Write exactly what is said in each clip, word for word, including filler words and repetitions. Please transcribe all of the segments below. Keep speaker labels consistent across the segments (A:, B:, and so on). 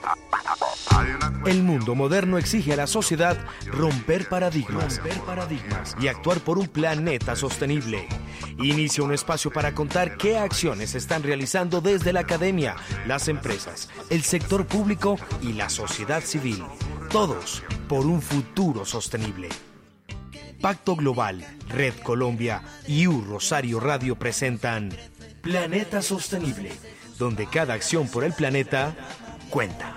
A: El mundo moderno exige a la sociedad romper paradigmas, romper paradigmas y actuar por un planeta sostenible. Inicia un espacio para contar qué acciones se están realizando desde la academia, las empresas, el sector público y la sociedad civil. Todos por un futuro sostenible. Pacto Global, Red Colombia y U Rosario Radio presentan Planeta Sostenible, donde cada acción por el planeta cuenta.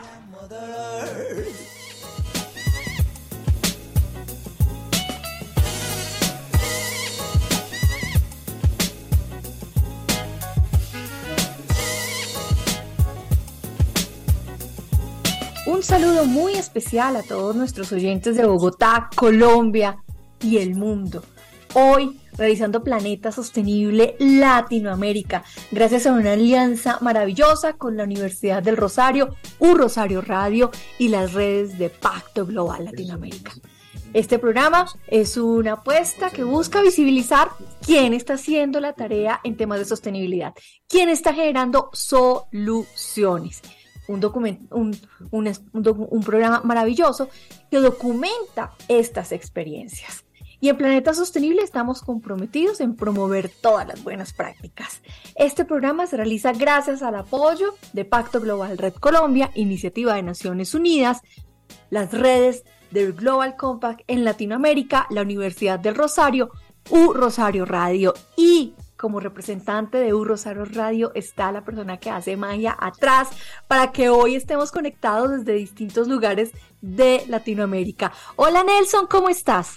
B: Un saludo muy especial a todos nuestros oyentes de Bogotá, Colombia y el mundo. Hoy, realizando Planeta Sostenible Latinoamérica, gracias a una alianza maravillosa con la Universidad del Rosario, U Rosario Radio y las redes de Pacto Global Latinoamérica. Este programa es una apuesta que busca visibilizar quién está haciendo la tarea en temas de sostenibilidad, quién está generando soluciones. Un, documento, un, un, un, un programa maravilloso que documenta estas experiencias. Y en Planeta Sostenible estamos comprometidos en promover todas las buenas prácticas. Este programa se realiza gracias al apoyo de Pacto Global Red Colombia, Iniciativa de Naciones Unidas, las redes del Global Compact en Latinoamérica, la Universidad del Rosario, U Rosario Radio, y como representante de U Rosario Radio está la persona que hace magia atrás para que hoy estemos conectados desde distintos lugares de Latinoamérica. Hola Nelson, ¿cómo estás?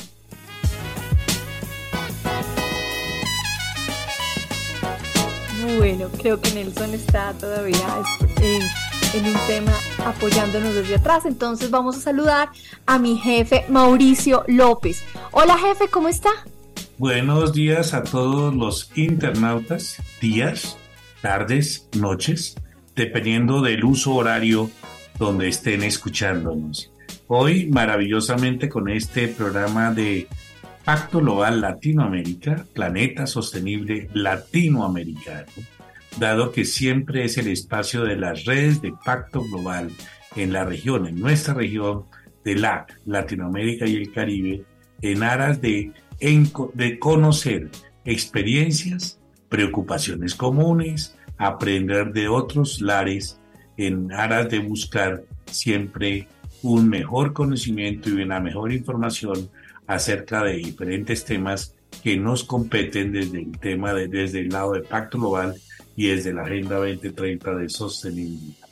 B: Bueno, creo que Nelson está todavía en, en un tema apoyándonos desde atrás, entonces vamos a saludar a mi jefe Mauricio López. Hola jefe, ¿cómo está?
C: Buenos días a todos los internautas, días, tardes, noches, dependiendo del uso horario donde estén escuchándonos. Hoy, maravillosamente, con este programa de Pacto Global Latinoamérica, Planeta Sostenible Latinoamericano, dado que siempre es el espacio de las redes de Pacto Global en la región, en nuestra región de la A C, Latinoamérica y el Caribe, en aras de de conocer experiencias, preocupaciones comunes, aprender de otros lares en aras de buscar siempre un mejor conocimiento y una mejor información acerca de diferentes temas que nos competen desde el tema de, desde el lado de Pacto Global y desde la Agenda veinte treinta de sostenibilidad.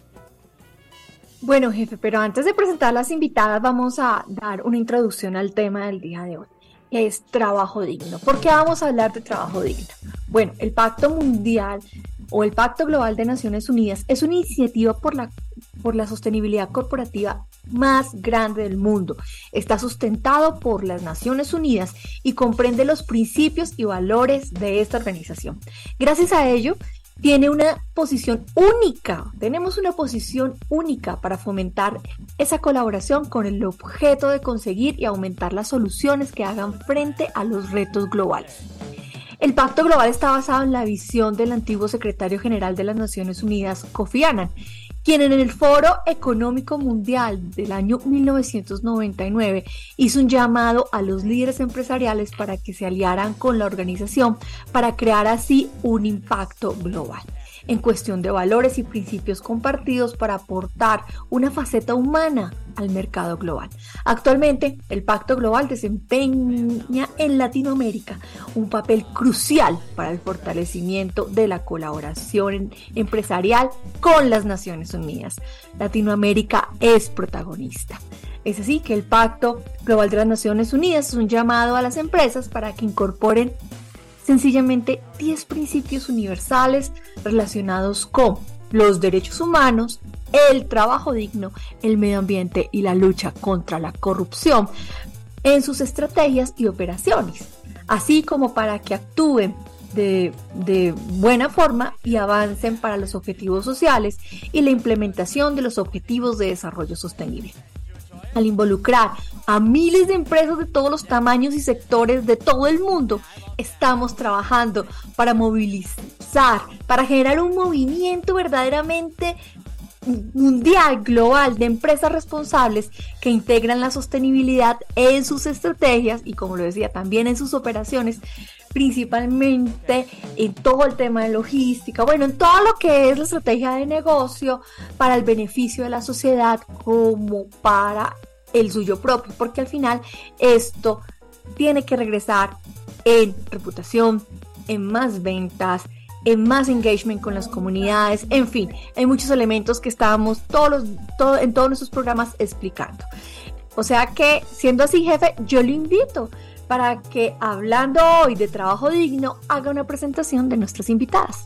B: Bueno, jefe, pero antes de presentar a las invitadas vamos a dar una introducción al tema del día de hoy. Es trabajo digno. ¿Por qué vamos a hablar de trabajo digno? Bueno, el Pacto Mundial o el Pacto Global de Naciones Unidas es una iniciativa por la, por la sostenibilidad corporativa más grande del mundo. Está sustentado por las Naciones Unidas y comprende los principios y valores de esta organización. Gracias a ello, tiene una posición única, tenemos una posición única para fomentar esa colaboración con el objeto de conseguir y aumentar las soluciones que hagan frente a los retos globales. El Pacto Global está basado en la visión del antiguo secretario general de las Naciones Unidas, Kofi Annan, quien en el Foro Económico Mundial del año mil novecientos noventa y nueve hizo un llamado a los líderes empresariales para que se aliaran con la organización para crear así un impacto global en cuestión de valores y principios compartidos para aportar una faceta humana al mercado global. Actualmente, el Pacto Global desempeña en Latinoamérica un papel crucial para el fortalecimiento de la colaboración empresarial con las Naciones Unidas. Latinoamérica es protagonista. Es así que el Pacto Global de las Naciones Unidas es un llamado a las empresas para que incorporen sencillamente diez principios universales relacionados con los derechos humanos, el trabajo digno, el medio ambiente y la lucha contra la corrupción en sus estrategias y operaciones, así como para que actúen de, de buena forma y avancen para los objetivos sociales y la implementación de los objetivos de desarrollo sostenible. Al involucrar a miles de empresas de todos los tamaños y sectores de todo el mundo, estamos trabajando para movilizar, para generar un movimiento verdaderamente mundial, global, de empresas responsables que integran la sostenibilidad en sus estrategias y, como lo decía, también en sus operaciones, principalmente en todo el tema de logística, bueno, en todo lo que es la estrategia de negocio para el beneficio de la sociedad como para el suyo propio, porque al final esto tiene que regresar en reputación, en más ventas, en más engagement con las comunidades, en fin, hay muchos elementos que estábamos todos los, todo, en todos nuestros programas explicando. O sea que, siendo así, jefe, yo lo invito para que, hablando hoy de trabajo digno, haga una presentación de nuestras invitadas.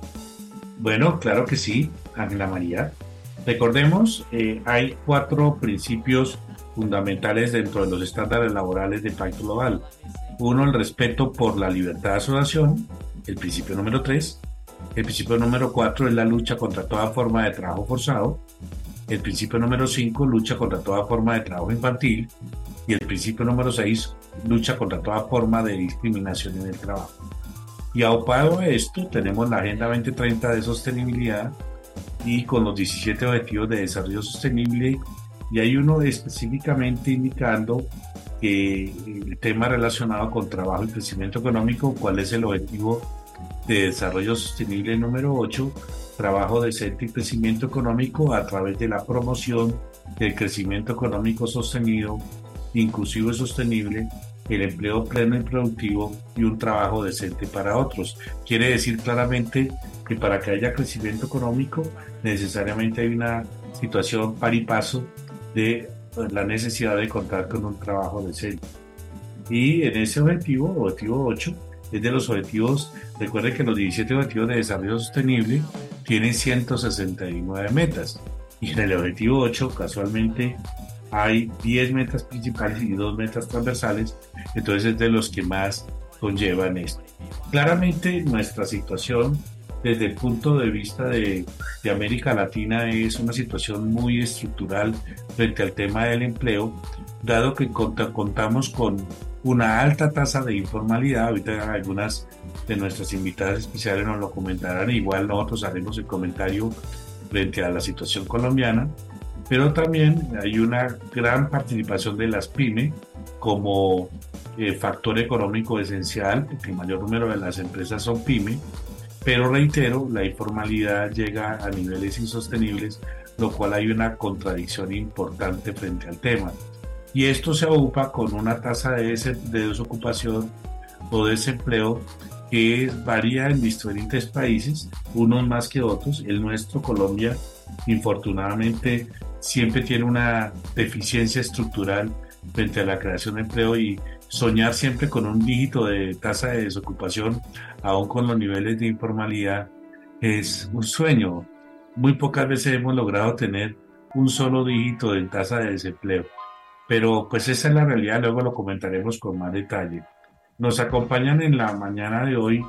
C: Bueno, claro que sí, Ángela María. Recordemos, eh, hay cuatro principios fundamentales dentro de los estándares laborales de Pacto Global. Uno, el respeto por la libertad de asociación, el principio número tres. El principio número cuatro es la lucha contra toda forma de trabajo forzado. El principio número cinco, lucha contra toda forma de trabajo infantil. Y el principio número seis, lucha contra toda forma de discriminación en el trabajo. Y aupado a esto, tenemos la Agenda veinte treinta de sostenibilidad y con los diecisiete objetivos de desarrollo sostenible, y hay uno específicamente indicando que el tema relacionado con trabajo y crecimiento económico, cuál es el objetivo de desarrollo sostenible número ocho, trabajo decente y crecimiento económico a través de la promoción del crecimiento económico sostenido, inclusivo y sostenible, el empleo pleno y productivo y un trabajo decente para otros. Quiere decir claramente que para que haya crecimiento económico necesariamente hay una situación par y paso de la necesidad de contar con un trabajo decente. Y en ese objetivo, objetivo ocho, es de los objetivos, recuerden que los diecisiete objetivos de desarrollo sostenible tienen ciento sesenta y nueve metas, y en el objetivo ocho casualmente hay diez metas principales y dos metas transversales, entonces es de los que más conllevan esto. Claramente nuestra situación desde el punto de vista de, de América Latina es una situación muy estructural frente al tema del empleo, dado que cont- contamos con una alta tasa de informalidad. Ahorita algunas de nuestras invitadas especiales nos lo comentarán, igual nosotros haremos el comentario frente a la situación colombiana, pero también hay una gran participación de las pymes como eh, factor económico esencial, porque el mayor número de las empresas son pymes, pero reitero, la informalidad llega a niveles insostenibles, lo cual hay una contradicción importante frente al tema. Y esto se aupa con una tasa de, des- de desocupación o desempleo que es, varía en diferentes países, unos más que otros. El nuestro, Colombia, infortunadamente, siempre tiene una deficiencia estructural frente a la creación de empleo, y soñar siempre con un dígito de tasa de desocupación, aún con los niveles de informalidad, es un sueño. Muy pocas veces hemos logrado tener un solo dígito de tasa de desempleo, pero pues esa es la realidad, luego lo comentaremos con más detalle. Nos acompañan en la mañana de hoy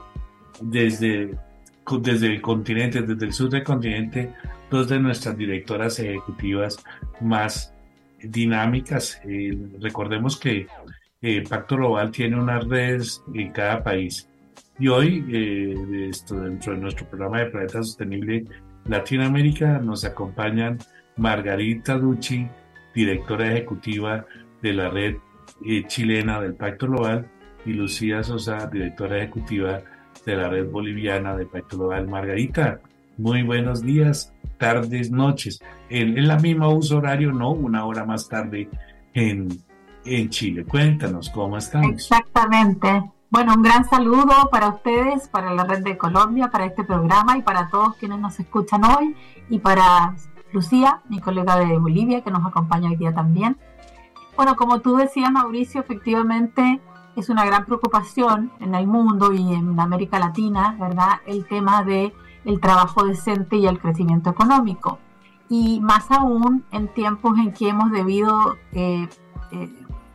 C: desde, desde el continente, desde el sur del continente, dos de nuestras directoras ejecutivas más dinámicas. Eh, recordemos que eh, Pacto Global tiene unas redes en cada país, y hoy eh, de esto, dentro de nuestro programa de Planeta Sostenible Latinoamérica nos acompañan Margarita Ducci, directora ejecutiva de la red eh, chilena del Pacto Global, y Lucía Sosa, directora ejecutiva de la red boliviana del Pacto Global. Margarita, muy buenos días, tardes, noches. En, en la misma uso horario, no, una hora más tarde en, en Chile. Cuéntanos, ¿cómo estamos?
D: Exactamente. Bueno, un gran saludo para ustedes, para la Red de Colombia, para este programa y para todos quienes nos escuchan hoy, y para Lucía, mi colega de Bolivia, que nos acompaña hoy día también. Bueno, como tú decías, Mauricio, efectivamente es una gran preocupación en el mundo y en América Latina, ¿verdad?, el tema de el trabajo decente y el crecimiento económico. Y más aún en tiempos en que hemos debido eh, eh,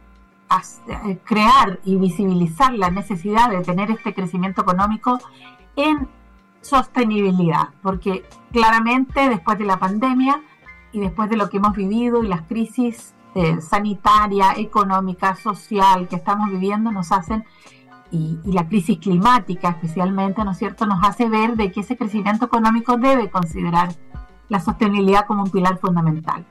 D: eh, crear y visibilizar la necesidad de tener este crecimiento económico en sostenibilidad, porque claramente después de la pandemia y después de lo que hemos vivido y las crisis eh, sanitaria, económica, social que estamos viviendo nos hacen, y, y la crisis climática especialmente, ¿no es cierto?, nos hace ver de que ese crecimiento económico debe considerar la sostenibilidad como un pilar fundamental.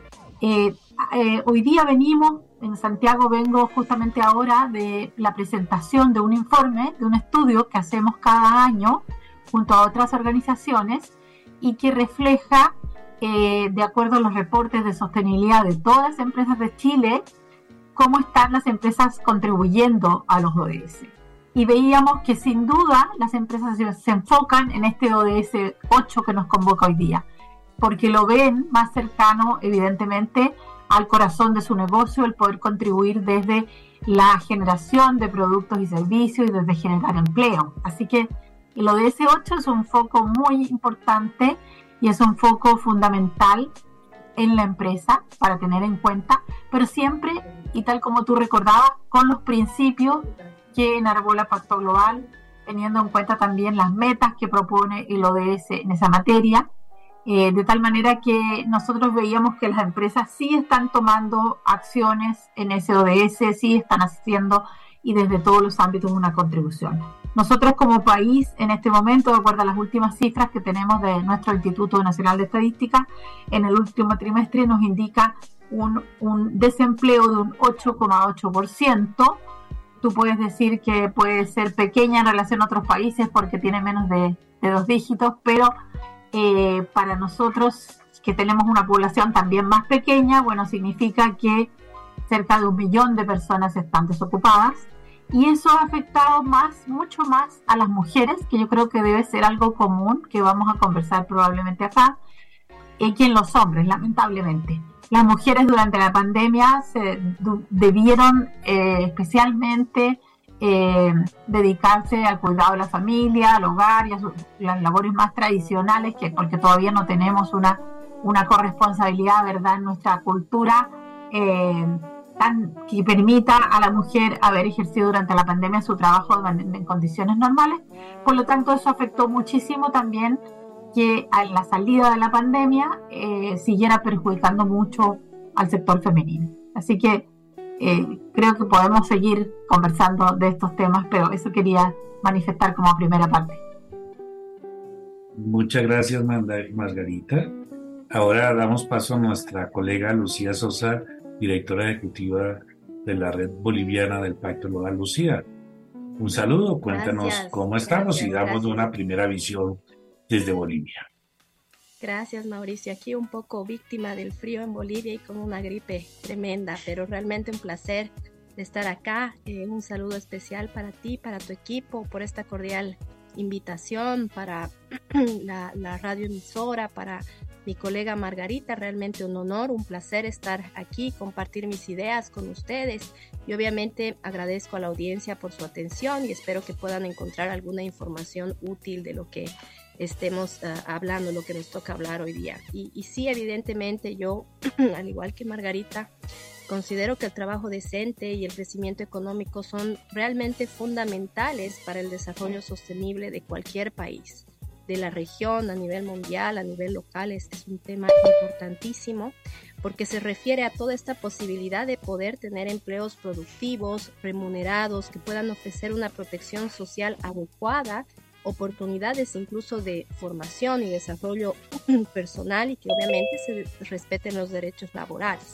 D: Eh, eh, hoy día venimos, en Santiago vengo justamente ahora de la presentación de un informe, de un estudio que hacemos cada año junto a otras organizaciones y que refleja, eh, de acuerdo a los reportes de sostenibilidad de todas las empresas de Chile, cómo están las empresas contribuyendo a los O D S. Y veíamos que sin duda las empresas se enfocan en este O D S ocho que nos convoca hoy día, porque lo ven más cercano, evidentemente, al corazón de su negocio, el poder contribuir desde la generación de productos y servicios y desde generar empleo. Así que el O D S ocho es un foco muy importante y es un foco fundamental en la empresa para tener en cuenta, pero siempre, y tal como tú recordabas, con los principios que enarbola Pacto Global, teniendo en cuenta también las metas que propone el O D S en esa materia, eh, de tal manera que nosotros veíamos que las empresas sí están tomando acciones en ese O D S, sí están haciendo y desde todos los ámbitos una contribución. Nosotros como país, en este momento, de acuerdo a las últimas cifras que tenemos de nuestro Instituto Nacional de Estadística, en el último trimestre nos indica un, un desempleo de un ocho coma ocho por ciento. Tú puedes decir que puede ser pequeña en relación a otros países porque tiene menos de, de dos dígitos, pero eh, para nosotros, que tenemos una población también más pequeña, bueno, significa que cerca de un millón de personas están desocupadas. Y eso ha afectado más, mucho más a las mujeres, que yo creo que debe ser algo común, que vamos a conversar probablemente acá, eh, que en los hombres, lamentablemente. Las mujeres durante la pandemia se du- debieron eh, especialmente eh, dedicarse al cuidado de la familia, al hogar y a su, las labores más tradicionales, que porque todavía no tenemos una, una corresponsabilidad, ¿verdad?, en nuestra cultura eh, tan, que permita a la mujer haber ejercido durante la pandemia su trabajo en, en condiciones normales. Por lo tanto, eso afectó muchísimo también que a la salida de la pandemia eh, siguiera perjudicando mucho al sector femenino. Así que eh, creo que podemos seguir conversando de estos temas, pero eso quería manifestar como primera parte.
C: Muchas gracias, Margarita. Ahora damos paso a nuestra colega Lucía Sosa, directora ejecutiva de la Red Boliviana del Pacto Global. Lucía, un saludo, cuéntanos gracias, cómo estamos gracias, y damos gracias. Una primera visión desde Bolivia.
E: Gracias, Mauricio. Aquí un poco víctima del frío en Bolivia y con una gripe tremenda, pero realmente un placer de estar acá. Eh, un saludo especial para ti, para tu equipo, por esta cordial invitación, para la, la radioemisora, para mi colega Margarita. Realmente un honor, un placer estar aquí, compartir mis ideas con ustedes y obviamente agradezco a la audiencia por su atención y espero que puedan encontrar alguna información útil de lo que estemos uh, hablando, lo que nos toca hablar hoy día. Y, y sí, evidentemente yo, al igual que Margarita, considero que el trabajo decente y el crecimiento económico son realmente fundamentales para el desarrollo sostenible de cualquier país, de la región, a nivel mundial, a nivel local. Es, es un tema importantísimo porque se refiere a toda esta posibilidad de poder tener empleos productivos, remunerados, que puedan ofrecer una protección social adecuada, oportunidades incluso de formación y desarrollo personal y que obviamente se respeten los derechos laborales.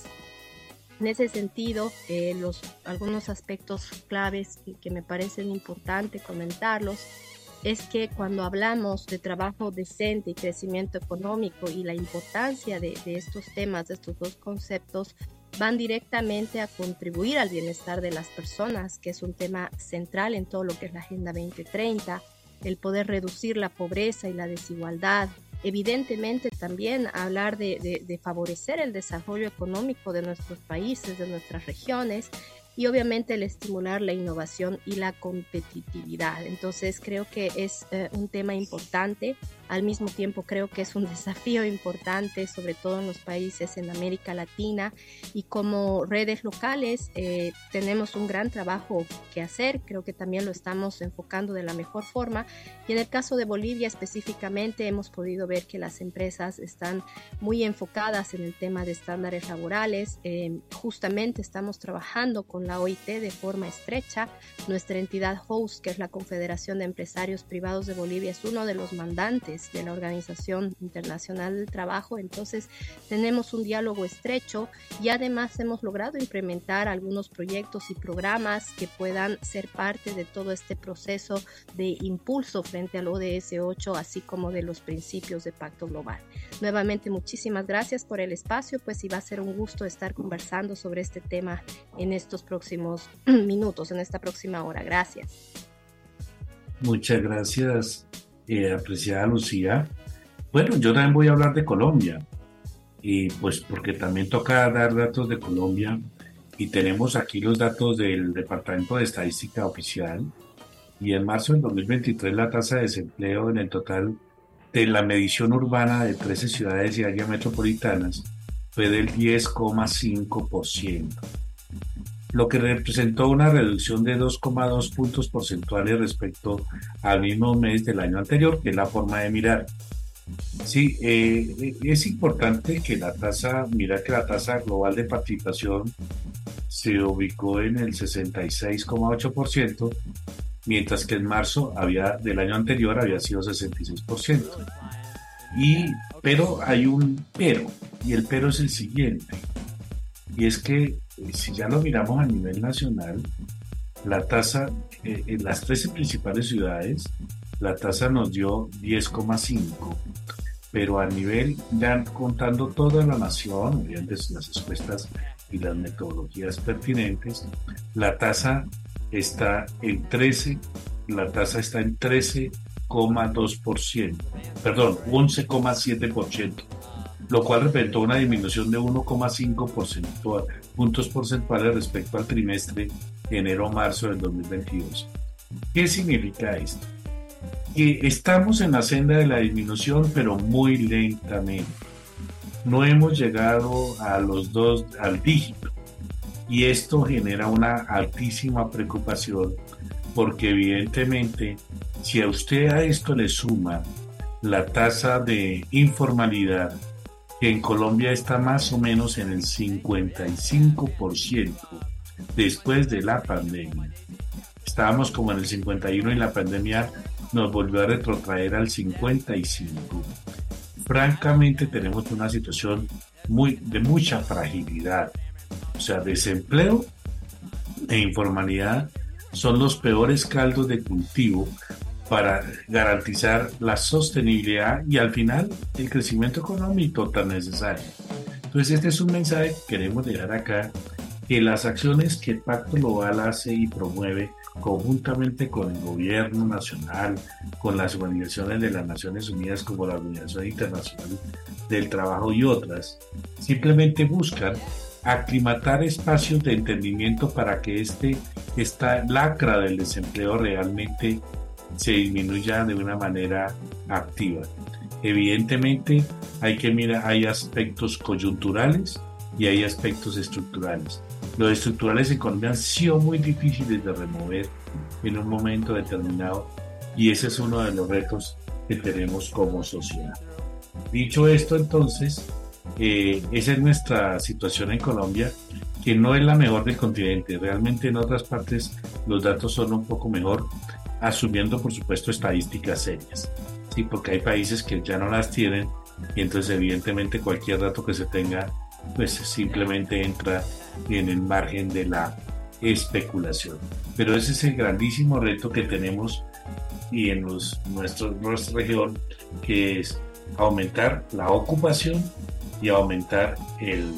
E: En ese sentido, eh, los, algunos aspectos claves que, que me parecen importantes comentarlos es que cuando hablamos de trabajo decente y crecimiento económico y la importancia de, de estos temas, de estos dos conceptos, van directamente a contribuir al bienestar de las personas, que es un tema central en todo lo que es la Agenda veinte treinta, el poder reducir la pobreza y la desigualdad. Evidentemente también hablar de, de, de favorecer el desarrollo económico de nuestros países, de nuestras regiones y obviamente el estimular la innovación y la competitividad. Entonces creo que es eh, un tema importante, al mismo tiempo creo que es un desafío importante, sobre todo en los países en América Latina, y como redes locales eh, tenemos un gran trabajo que hacer, creo que también lo estamos enfocando de la mejor forma, y en el caso de Bolivia específicamente hemos podido ver que las empresas están muy enfocadas en el tema de estándares laborales. Eh, justamente estamos trabajando con la O I T de forma estrecha. Nuestra entidad host, que es la Confederación de Empresarios Privados de Bolivia, es uno de los mandantes países de la Organización Internacional del Trabajo. Entonces tenemos un diálogo estrecho y además hemos logrado implementar algunos proyectos y programas que puedan ser parte de todo este proceso de impulso frente al O D S ocho, así como de los principios de Pacto Global. Nuevamente, muchísimas gracias por el espacio, pues y va a ser un gusto estar conversando sobre este tema en estos próximos minutos, en esta próxima hora. Gracias.
C: Muchas gracias, eh, apreciada Lucía. Bueno, yo también voy a hablar de Colombia, y pues porque también toca dar datos de Colombia, y tenemos aquí los datos del Departamento de Estadística Oficial, y en marzo del dos mil veintitrés la tasa de desempleo en el total de la medición urbana de trece ciudades y áreas metropolitanas fue del diez coma cinco por ciento. Lo que representó una reducción de dos coma dos puntos porcentuales respecto al mismo mes del año anterior, que es la forma de mirar. Sí, eh, es importante que la tasa, mira que la tasa global de participación se ubicó en el sesenta y seis coma ocho por ciento, mientras que en marzo había, del año anterior había sido sesenta y seis por ciento. Y, pero hay un pero, y el pero es el siguiente, y es que si ya lo miramos a nivel nacional, la tasa eh, en las trece principales ciudades, la tasa nos dio diez coma cinco, pero a nivel, ya contando toda la nación, mediante las encuestas y las metodologías pertinentes, la tasa está en trece, la tasa está en trece coma dos por ciento, perdón, once coma siete por ciento, lo cual representó una disminución de uno coma cinco porcentual, puntos porcentuales respecto al trimestre de enero-marzo del dos mil veintidós. ¿Qué significa esto? Que estamos en la senda de la disminución, pero muy lentamente. No hemos llegado a los dos, al dígito, y esto genera una altísima preocupación, porque evidentemente, si a usted a esto le suma la tasa de informalidad, que en Colombia está más o menos en el cincuenta y cinco por ciento después de la pandemia. Estábamos como en el cincuenta y uno y la pandemia nos volvió a retrotraer al cincuenta y cinco. Francamente tenemos una situación muy, de mucha fragilidad. O sea, desempleo e informalidad son los peores caldos de cultivo para garantizar la sostenibilidad y al final el crecimiento económico tan necesario. Entonces este es un mensaje que queremos dejar acá, que las acciones que el Pacto Global hace y promueve conjuntamente con el gobierno nacional, con las organizaciones de las Naciones Unidas como la Organización Internacional del Trabajo y otras, simplemente buscan aclimatar espacios de entendimiento para que este, esta lacra del desempleo realmente se disminuya de una manera activa. Evidentemente hay que mirar, hay aspectos coyunturales y hay aspectos estructurales. Los estructurales en Colombia han sido muy difíciles de remover en un momento determinado, y ese es uno de los retos que tenemos como sociedad. Dicho esto, entonces, eh, esa es nuestra situación en Colombia, que no es la mejor del continente. Realmente en otras partes los datos son un poco mejor, asumiendo por supuesto estadísticas serias, sí, porque hay países que ya no las tienen, y entonces evidentemente cualquier dato que se tenga pues simplemente entra en el margen de la especulación. Pero ese es el grandísimo reto que tenemos y en los, nuestro, nuestra región, que es aumentar la ocupación y aumentar el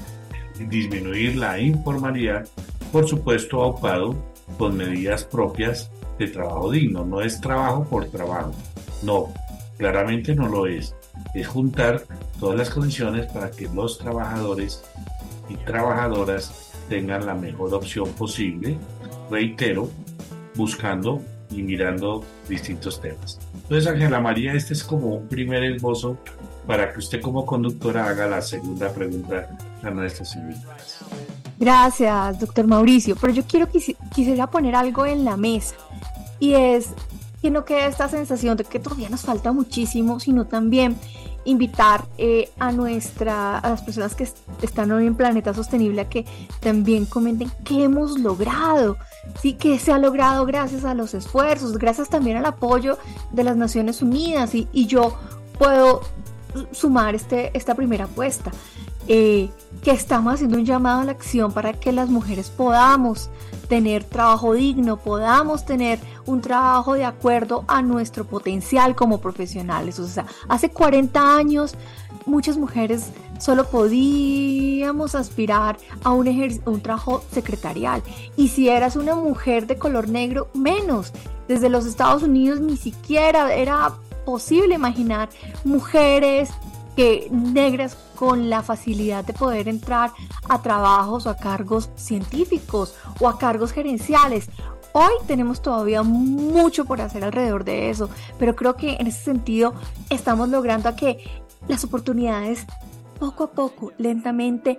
C: disminuir la informalidad, por supuesto aupado con medidas propias de trabajo digno. No es trabajo por trabajo, no, claramente no lo es. Es juntar todas las condiciones para que los trabajadores y trabajadoras tengan la mejor opción posible, reitero, buscando y mirando distintos temas. Entonces, Ángela María, este es como un primer esbozo para que usted como conductora haga la segunda pregunta a nuestros invitados.
B: Gracias, doctor Mauricio, pero yo quiero quisi- quisiera poner algo en la mesa, y es que no quede esta sensación de que todavía nos falta muchísimo, sino también invitar eh, a nuestra, a las personas que est- están hoy en Planeta Sostenible a que también comenten qué hemos logrado, sí, que se ha logrado gracias a los esfuerzos, gracias también al apoyo de las Naciones Unidas, y, y yo puedo sumar este, esta primera apuesta, eh, que estamos haciendo un llamado a la acción para que las mujeres podamos tener trabajo digno, podamos tener un trabajo de acuerdo a nuestro potencial como profesionales. O sea, hace cuarenta años muchas mujeres solo podíamos aspirar a un, ejer- un trabajo secretarial, y si eras una mujer de color negro, menos. Desde los Estados Unidos ni siquiera era posible imaginar mujeres que, negras con la facilidad de poder entrar a trabajos o a cargos científicos o a cargos gerenciales. Hoy tenemos todavía mucho por hacer alrededor de eso, pero creo que en ese sentido estamos logrando a que las oportunidades poco a poco, lentamente,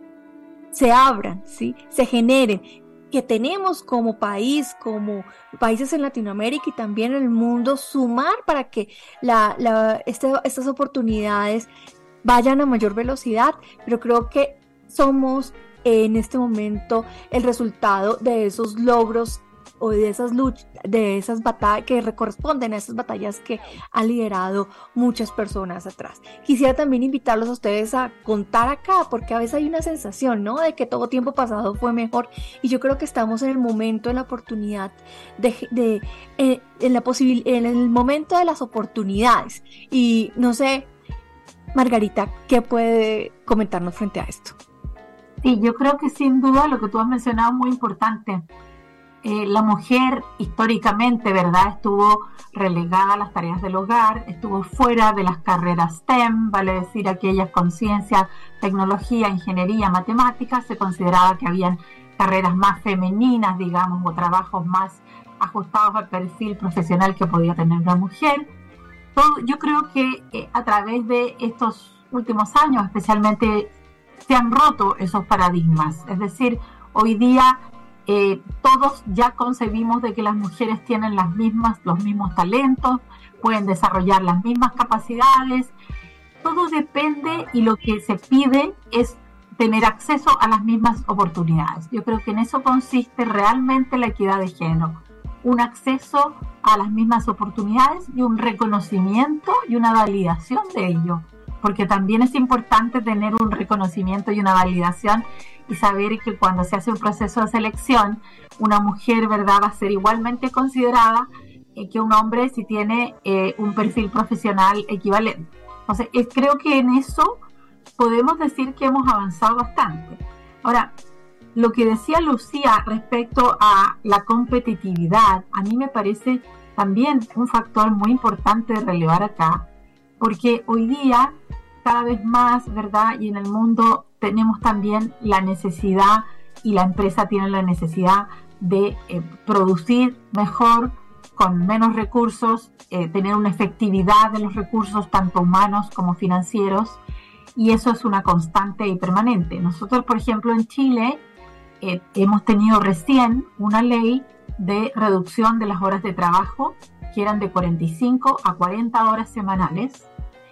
B: se abran, ¿sí? Se generen, que tenemos como país, como países en Latinoamérica y también en el mundo, sumar para que la, la, este, estas oportunidades vayan a mayor velocidad, pero creo que somos eh, en este momento el resultado de esos logros o de esas luchas, de esas batallas que corresponden a esas batallas que han liderado muchas personas atrás. Quisiera también invitarlos a ustedes a contar acá, porque a veces hay una sensación, ¿no?, de que todo tiempo pasado fue mejor, y yo creo que estamos en el momento, en la oportunidad de, de eh, en la posibil- en el momento de las oportunidades. Y no sé, Margarita, ¿qué puede comentarnos frente a esto?
D: Sí, yo creo que sin duda lo que tú has mencionado es muy importante. Eh, la mujer históricamente, ¿verdad?, estuvo relegada a las tareas del hogar, estuvo fuera de las carreras STEM, vale decir, aquellas con ciencia, tecnología, ingeniería, matemáticas. Se consideraba que habían carreras más femeninas, digamos, o trabajos más ajustados al perfil profesional que podía tener una mujer. Todo, yo creo que eh, a través de estos últimos años, especialmente, se han roto esos paradigmas. Es decir, hoy día Eh, todos ya concebimos de que las mujeres tienen las mismas, los mismos talentos, pueden desarrollar las mismas capacidades. Todo depende, y lo que se pide es tener acceso a las mismas oportunidades. Yo creo que en eso consiste realmente la equidad de género, un acceso a las mismas oportunidades y un reconocimiento y una validación de ello, porque también es importante tener un reconocimiento y una validación y saber que cuando se hace un proceso de selección, una mujer, ¿verdad?, va a ser igualmente considerada eh, que un hombre si tiene eh, un perfil profesional equivalente. Entonces, eh, creo que en eso podemos decir que hemos avanzado bastante. Ahora, lo que decía Lucía respecto a la competitividad, a mí me parece también un factor muy importante de relevar acá, porque hoy día, cada vez más, ¿verdad?, y en el mundo tenemos también la necesidad, y la empresa tiene la necesidad de eh, producir mejor, con menos recursos, eh, tener una efectividad de los recursos, tanto humanos como financieros, y eso es una constante y permanente. Nosotros, por ejemplo, en Chile, eh, hemos tenido recién una ley de reducción de las horas de trabajo, que eran de cuarenta y cinco a cuarenta horas semanales,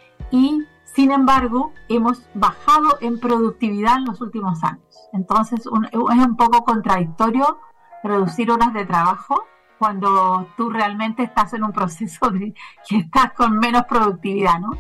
D: y sin embargo, hemos bajado en productividad en los últimos años. Entonces, un, es un poco contradictorio reducir horas de trabajo cuando tú realmente estás en un proceso de que estás con menos productividad, ¿no?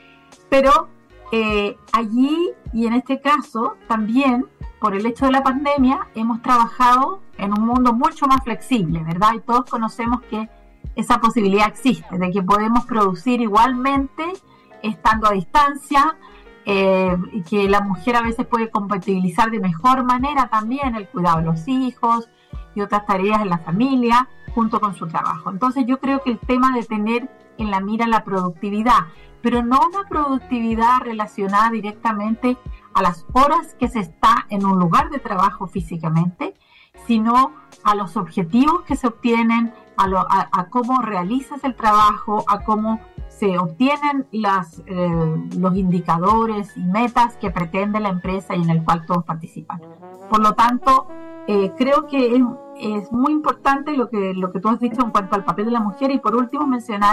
D: Pero eh, allí, y en este caso, también, por el hecho de la pandemia, hemos trabajado en un mundo mucho más flexible, ¿verdad? Y todos conocemos que esa posibilidad existe, de que podemos producir igualmente estando a distancia, eh, y que la mujer a veces puede compatibilizar de mejor manera también el cuidado de los hijos y otras tareas en la familia junto con su trabajo. Entonces yo creo que el tema de tener en la mira la productividad, pero no una productividad relacionada directamente a las horas que se está en un lugar de trabajo físicamente, sino a los objetivos que se obtienen, a, lo, a, a cómo realizas el trabajo, a cómo se obtienen las, eh, los indicadores y metas que pretende la empresa y en el cual todos participan. Por lo tanto, eh, creo que es, es muy importante lo que, lo que tú has dicho en cuanto al papel de la mujer, y por último mencionar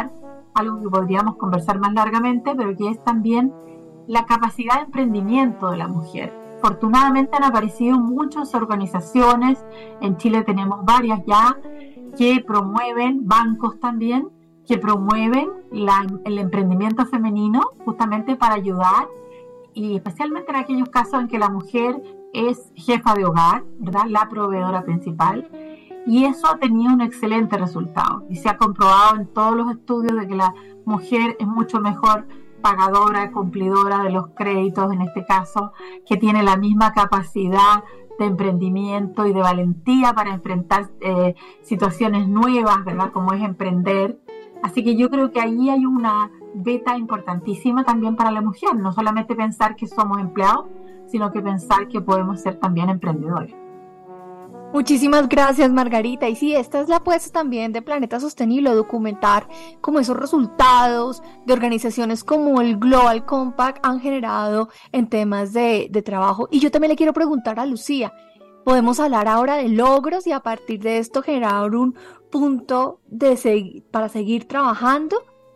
D: algo que podríamos conversar más largamente, pero que es también la capacidad de emprendimiento de la mujer. Afortunadamente han aparecido muchas organizaciones, en Chile tenemos varias ya, que promueven, bancos también, que promueven la, el emprendimiento femenino justamente para ayudar, y especialmente en aquellos casos en que la mujer es jefa de hogar, ¿verdad?, la proveedora principal, y eso ha tenido un excelente resultado, y se ha comprobado en todos los estudios de que la mujer es mucho mejor pagadora, cumplidora de los créditos en este caso, que tiene la misma capacidad de emprendimiento y de valentía para enfrentar eh, situaciones nuevas, ¿verdad?, como es emprender. Así que yo creo que ahí hay una beta importantísima también para la mujer, no solamente pensar que somos empleados, sino que pensar que podemos ser también emprendedores.
B: Muchísimas gracias, Margarita. Y sí, esta es la apuesta también de Planeta Sostenible, documentar cómo esos resultados de organizaciones como el Global Compact han generado en temas de, de trabajo. Y yo también le quiero preguntar a Lucía, podemos hablar ahora de logros y a partir de esto generar un punto de seg- para seguir trabajando.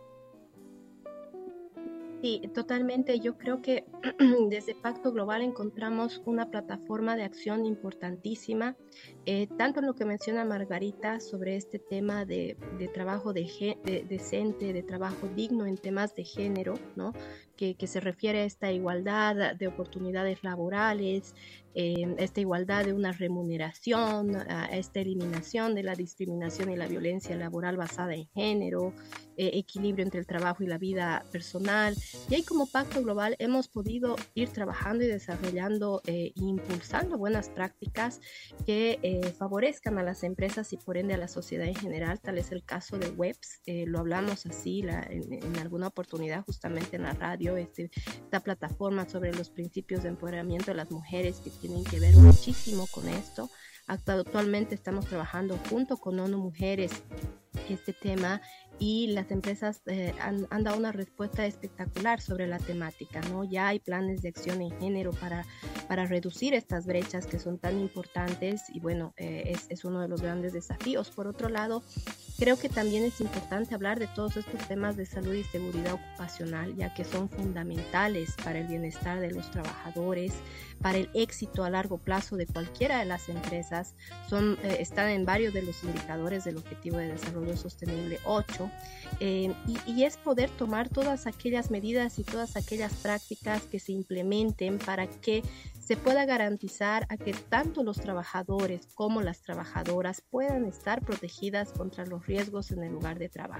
E: Sí, totalmente. Yo creo que desde Pacto Global encontramos una plataforma de acción importantísima, eh, tanto en lo que menciona Margarita sobre este tema de, de trabajo de, de, decente, de trabajo digno en temas de género, ¿no? Que, que se refiere a esta igualdad de oportunidades laborales, eh, esta igualdad de una remuneración, a esta eliminación de la discriminación y la violencia laboral basada en género, eh, equilibrio entre el trabajo y la vida personal. Y ahí como Pacto Global hemos podido ir trabajando y desarrollando e impulsando buenas prácticas que eh, favorezcan a las empresas y por ende a la sociedad en general. Tal es el caso de WEPS, eh, lo hablamos así la, en, en alguna oportunidad justamente en la radio, Este, esta plataforma sobre los principios de empoderamiento de las mujeres que tienen que ver muchísimo con esto. Actualmente estamos trabajando junto con ONU Mujeres este tema y las empresas eh, han, han dado una respuesta espectacular sobre la temática, ¿no? Ya hay planes de acción en género para, para reducir estas brechas que son tan importantes y bueno, eh, es, es uno de los grandes desafíos. Por otro lado, creo que también es importante hablar de todos estos temas de salud y seguridad ocupacional, ya que son fundamentales para el bienestar de los trabajadores, para el éxito a largo plazo de cualquiera de las empresas. Son, eh, están en varios de los indicadores del Objetivo de Desarrollo Sostenible ocho, eh, y, y es poder tomar todas aquellas medidas y todas aquellas prácticas que se implementen para que se pueda garantizar a que tanto los trabajadores como las trabajadoras puedan estar protegidas contra los riesgos en el lugar de trabajo.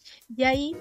E: Y ahí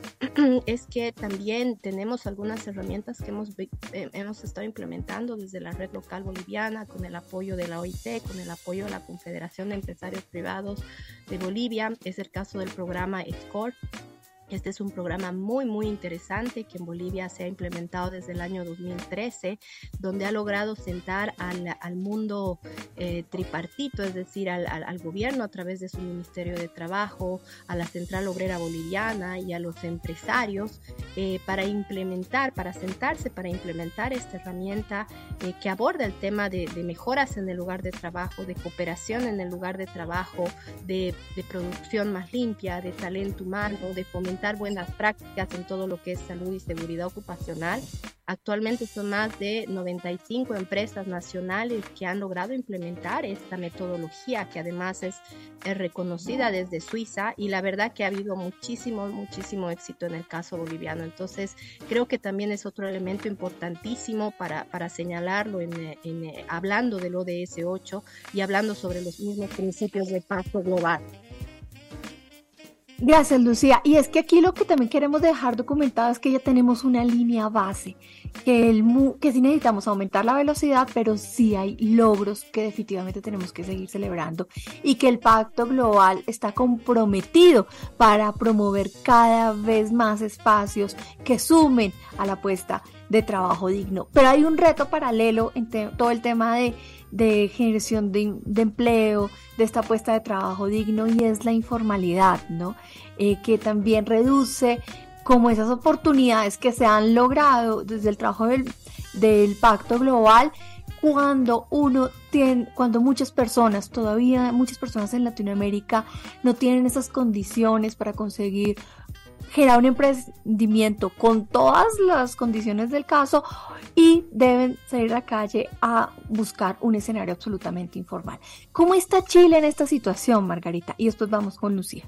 E: es que también tenemos algunas herramientas que hemos, eh, hemos estado implementando desde la red local boliviana, con el apoyo de la O I T, con el apoyo de la Confederación de Empresarios Privados de Bolivia. Es el caso del programa SCORE. Este es un programa muy, muy interesante que en Bolivia se ha implementado desde el año dos mil trece, donde ha logrado sentar al, al mundo eh, tripartito, es decir, al, al, al gobierno a través de su Ministerio de Trabajo, a la Central Obrera Boliviana y a los empresarios eh, para implementar, para sentarse, para implementar esta herramienta eh, que aborda el tema de, de mejoras en el lugar de trabajo, de cooperación en el lugar de trabajo, de, de producción más limpia, de talento humano, de fomentar buenas prácticas en todo lo que es salud y seguridad ocupacional. Actualmente son más de noventa y cinco empresas nacionales que han logrado implementar esta metodología, que además es, es reconocida desde Suiza, y la verdad que ha habido muchísimo, muchísimo éxito en el caso boliviano. Entonces, creo que también es otro elemento importantísimo para, para señalarlo en, en, hablando del O D S ocho y hablando sobre los mismos principios de Pacto Global.
B: Gracias, Lucía. Y es que aquí lo que también queremos dejar documentado es que ya tenemos una línea base, que, el, que sí necesitamos aumentar la velocidad, pero sí hay logros que definitivamente tenemos que seguir celebrando y que el Pacto Global está comprometido para promover cada vez más espacios que sumen a la apuesta de trabajo digno. Pero hay un reto paralelo en te- todo el tema de de generación de, de empleo, de esta apuesta de trabajo digno, y es la informalidad, ¿no? Eh, que también reduce como esas oportunidades que se han logrado desde el trabajo del, del Pacto Global, cuando uno tiene, cuando muchas personas, todavía muchas personas en Latinoamérica no tienen esas condiciones para conseguir generar un emprendimiento con todas las condiciones del caso y deben salir a la calle a buscar un escenario absolutamente informal. ¿Cómo está Chile en esta situación, Margarita? Y después vamos con Lucía.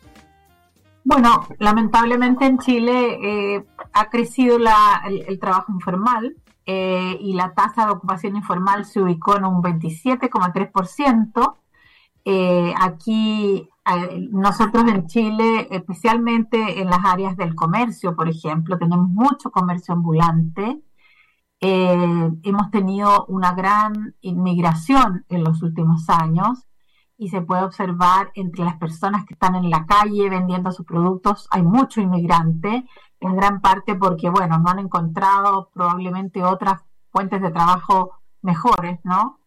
D: Bueno, lamentablemente en Chile eh, ha crecido la, el, el trabajo informal eh, y la tasa de ocupación informal se ubicó en un veintisiete coma tres por ciento. Eh, aquí eh, nosotros en Chile, especialmente en las áreas del comercio, por ejemplo, tenemos mucho comercio ambulante. Eh, hemos tenido una gran inmigración en los últimos años y se puede observar entre las personas que están en la calle vendiendo sus productos, hay mucho inmigrante, en gran parte porque, bueno, no han encontrado probablemente otras fuentes de trabajo mejores, ¿no?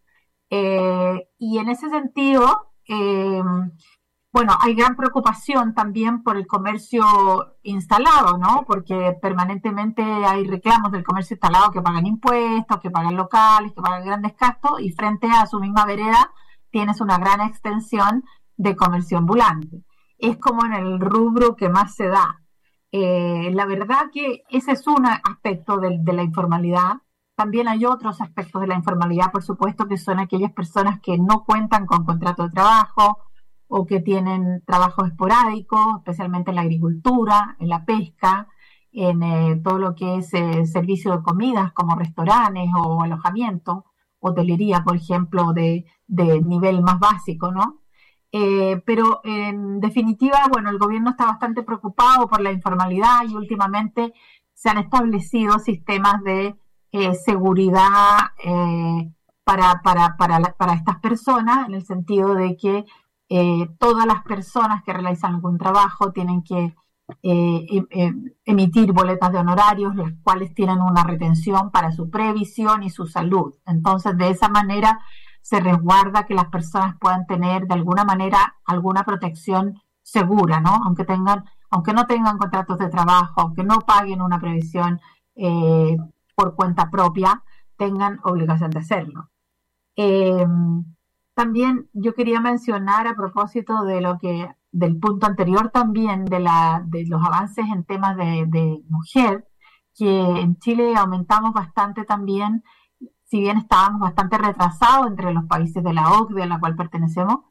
D: Eh, y en ese sentido, eh, bueno, hay gran preocupación también por el comercio instalado, ¿no? Porque permanentemente hay reclamos del comercio instalado que pagan impuestos, que pagan locales, que pagan grandes gastos, y frente a su misma vereda tienes una gran extensión de comercio ambulante. Es como en el rubro que más se da. Eh, la verdad que ese es un aspecto de, de la informalidad. También hay otros aspectos de la informalidad, por supuesto, que son aquellas personas que no cuentan con contrato de trabajo o que tienen trabajo esporádico, especialmente en la agricultura, en la pesca, en eh, todo lo que es eh, servicio de comidas como restaurantes o alojamiento, hotelería, por ejemplo, de, de nivel más básico, ¿no? Eh, pero en definitiva, bueno, el gobierno está bastante preocupado por la informalidad y últimamente se han establecido sistemas de eh, seguridad eh, para, para, para, la, para estas personas, en el sentido de que eh, todas las personas que realizan algún trabajo tienen que eh, eh, emitir boletas de honorarios, las cuales tienen una retención para su previsión y su salud. Entonces, de esa manera se resguarda que las personas puedan tener de alguna manera alguna protección segura, ¿no? Aunque tengan, aunque no tengan contratos de trabajo, aunque no paguen una previsión eh, por cuenta propia, tengan obligación de hacerlo. Eh, también yo quería mencionar a propósito de lo que del punto anterior también de la de los avances en temas de, de mujer, que en Chile aumentamos bastante también. Si bien estábamos bastante retrasados entre los países de la O C D E a la cual pertenecemos,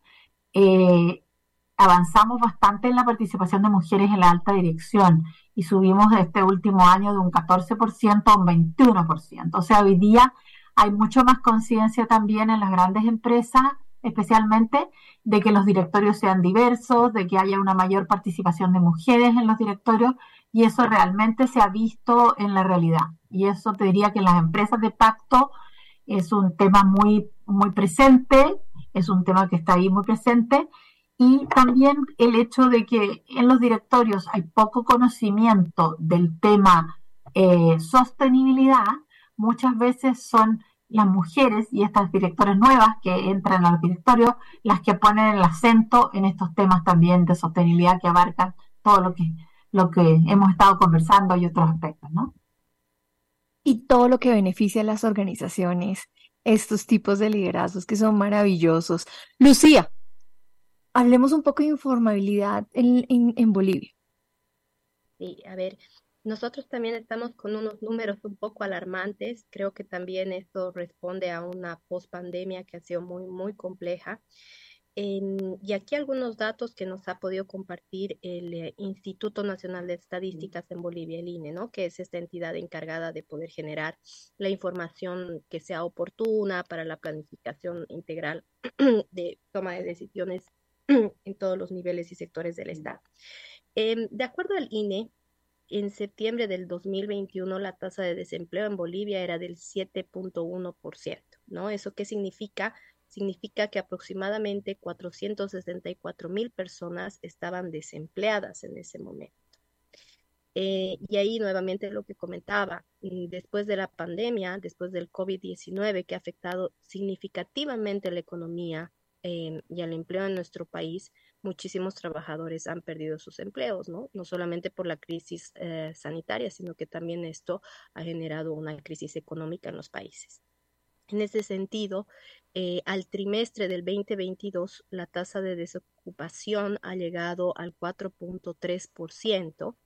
D: eh, avanzamos bastante en la participación de mujeres en la alta dirección y subimos de este último año de un catorce por ciento a un veintiuno por ciento. O sea, hoy día hay mucho más conciencia también en las grandes empresas, especialmente de que los directorios sean diversos, de que haya una mayor participación de mujeres en los directorios, y eso realmente se ha visto en la realidad. Y eso te diría que en las empresas de pacto es un tema muy, muy presente, es un tema que está ahí muy presente, y también el hecho de que en los directorios hay poco conocimiento del tema eh, sostenibilidad. Muchas veces son las mujeres y estas directoras nuevas que entran a los directorios las que ponen el acento en estos temas también de sostenibilidad que abarcan todo lo que, lo que hemos estado conversando y otros aspectos, ¿no?
B: Y todo lo que beneficia a las organizaciones, estos tipos de liderazgos que son maravillosos. Lucía, hablemos un poco de informabilidad en, en, en Bolivia.
E: Sí, a ver, nosotros también estamos con unos números un poco alarmantes. Creo que también esto responde a una pospandemia que ha sido muy, muy compleja. En- y aquí algunos datos que nos ha podido compartir el eh, Instituto Nacional de Estadísticas en Bolivia, el I N E, ¿no? Que es esta entidad encargada de poder generar la información que sea oportuna para la planificación integral de toma de decisiones en todos los niveles y sectores del Estado. Em, de acuerdo al I N E, en septiembre del dos mil veintiuno la tasa de desempleo en Bolivia era del siete punto uno por ciento, ¿no? ¿Eso qué significa? Significa que aproximadamente cuatrocientos sesenta y cuatro mil personas estaban desempleadas en ese momento. Eh, y ahí nuevamente lo que comentaba, mm, después de la pandemia, después del COVID diecinueve que ha afectado significativamente la economía eh, y el empleo en nuestro país, muchísimos trabajadores han perdido sus empleos, ¿no? No solamente por la crisis eh, sanitaria, sino que también esto ha generado una crisis económica en los países. En ese sentido, eh, al trimestre del dos mil veintidós, la tasa de desocupación ha llegado al cuatro punto tres por ciento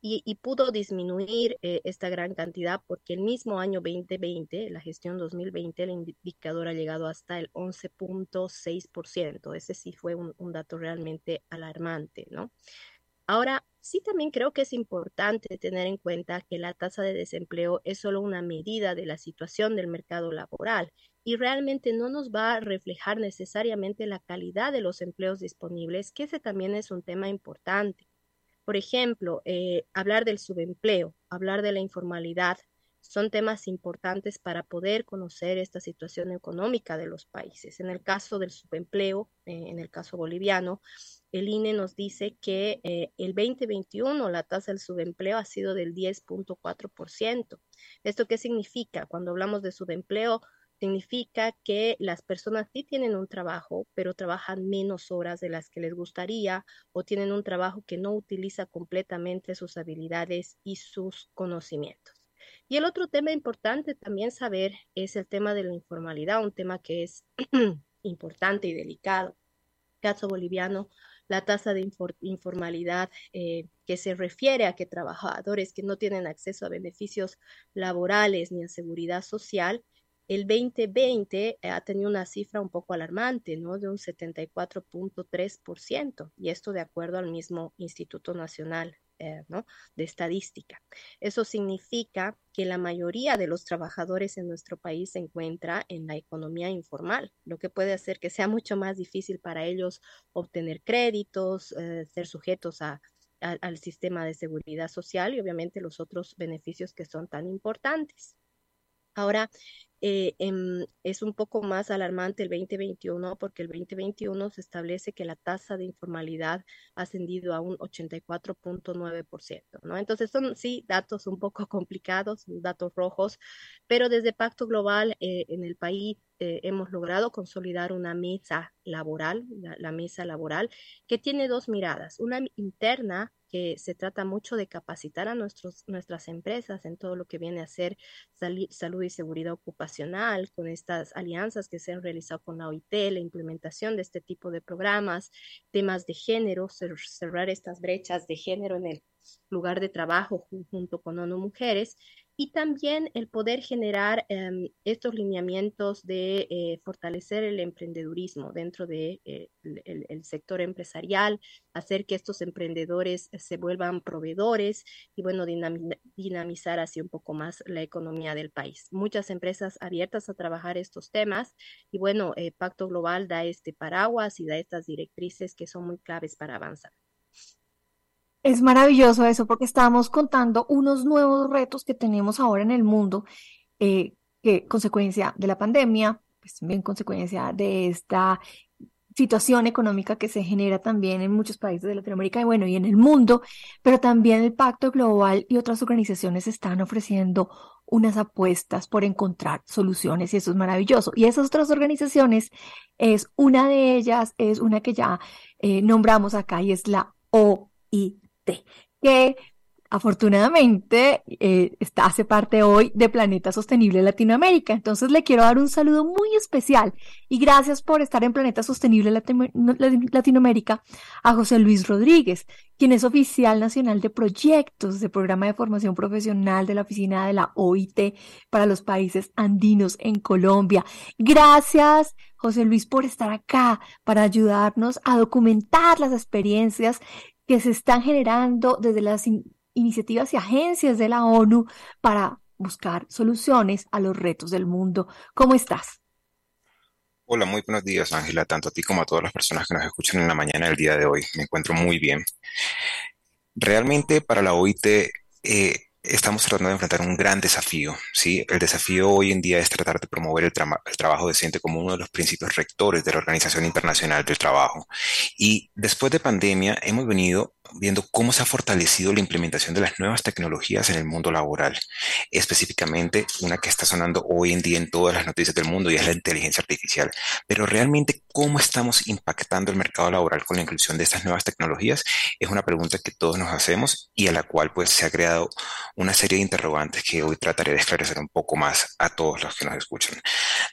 E: y, y pudo disminuir eh, esta gran cantidad porque el mismo año veinte veinte, la gestión dos mil veinte, el indicador ha llegado hasta el once punto seis por ciento. Ese sí fue un, un dato realmente alarmante, ¿no? Ahora, sí también creo que es importante tener en cuenta que la tasa de desempleo es solo una medida de la situación del mercado laboral y realmente no nos va a reflejar necesariamente la calidad de los empleos disponibles, que ese también es un tema importante. Por ejemplo, eh, hablar del subempleo, hablar de la informalidad, son temas importantes para poder conocer esta situación económica de los países. En el caso del subempleo, eh, en el caso boliviano, el I N E nos dice que eh, el veinte veintiuno la tasa del subempleo ha sido del diez punto cuatro por ciento. ¿Esto qué significa? Cuando hablamos de subempleo, significa que las personas sí tienen un trabajo, pero trabajan menos horas de las que les gustaría o tienen un trabajo que no utiliza completamente sus habilidades y sus conocimientos. Y el otro tema importante también saber es el tema de la informalidad, un tema que es importante y delicado. Caso boliviano, la tasa de infor informalidad eh, que se refiere a que trabajadores que no tienen acceso a beneficios laborales ni a seguridad social, el veinte veinte ha tenido una cifra un poco alarmante, ¿no? De un setenta y cuatro punto tres por ciento, y esto de acuerdo al mismo Instituto Nacional eh, ¿no? de Estadística. Eso significa que la mayoría de los trabajadores en nuestro país se encuentra en la economía informal, lo que puede hacer que sea mucho más difícil para ellos obtener créditos, eh, ser sujetos a, a, al sistema de seguridad social y obviamente los otros beneficios que son tan importantes. Ahora, eh, em, es un poco más alarmante el veinte veintiuno porque el veinte veintiuno se establece que la tasa de informalidad ha ascendido a un ochenta y cuatro punto nueve por ciento, ¿no? Entonces son, sí, datos un poco complicados, datos rojos, pero desde Pacto Global eh, en el país eh, hemos logrado consolidar una mesa laboral, la, la mesa laboral, que tiene dos miradas, una interna que se trata mucho de capacitar a nuestros, nuestras empresas en todo lo que viene a ser salud y seguridad ocupacional, con estas alianzas que se han realizado con la O I T, la implementación de este tipo de programas, temas de género, cerrar estas brechas de género en el lugar de trabajo junto con ONU Mujeres, y también el poder generar eh, estos lineamientos de eh, fortalecer el emprendedurismo dentro del de, eh, el, el sector empresarial, hacer que estos emprendedores se vuelvan proveedores y, bueno, dinam dinamizar así un poco más la economía del país. Muchas empresas abiertas a trabajar estos temas y, bueno, eh, Pacto Global da este paraguas y da estas directrices que son muy claves para avanzar.
B: Es maravilloso eso porque estamos contando unos nuevos retos que tenemos ahora en el mundo, eh, que consecuencia de la pandemia, pues también consecuencia de esta situación económica que se genera también en muchos países de Latinoamérica y bueno, y en el mundo, pero también el Pacto Global y otras organizaciones están ofreciendo unas apuestas por encontrar soluciones y eso es maravilloso. Y esas otras organizaciones, es una de ellas, es una que ya eh, nombramos acá y es la O I T, que afortunadamente eh, está, hace parte hoy de Planeta Sostenible Latinoamérica. Entonces le quiero dar un saludo muy especial y gracias por estar en Planeta Sostenible Latino Latinoamérica a José Luis Rodríguez, quien es oficial nacional de proyectos del programa de formación profesional de la oficina de la O I T para los países andinos en Colombia. Gracias, José Luis, por estar acá para ayudarnos a documentar las experiencias que se están generando desde las in iniciativas y agencias de la ONU para buscar soluciones a los retos del mundo. ¿Cómo estás?
F: Hola, muy buenos días, Ángela, tanto a ti como a todas las personas que nos escuchan en la mañana del día de hoy. Me encuentro muy bien. Realmente para la O I T eh, estamos tratando de enfrentar un gran desafío, ¿sí? El desafío hoy en día es tratar de promover el, tra el trabajo decente como uno de los principios rectores de la Organización Internacional del Trabajo. Y después de pandemia hemos venido viendo cómo se ha fortalecido la implementación de las nuevas tecnologías en el mundo laboral, específicamente una que está sonando hoy en día en todas las noticias del mundo y es la inteligencia artificial. Pero realmente, ¿cómo estamos impactando el mercado laboral con la inclusión de estas nuevas tecnologías? Es una pregunta que todos nos hacemos y a la cual pues se ha creado una serie de interrogantes que hoy trataré de esclarecer un poco más a todos los que nos escuchan.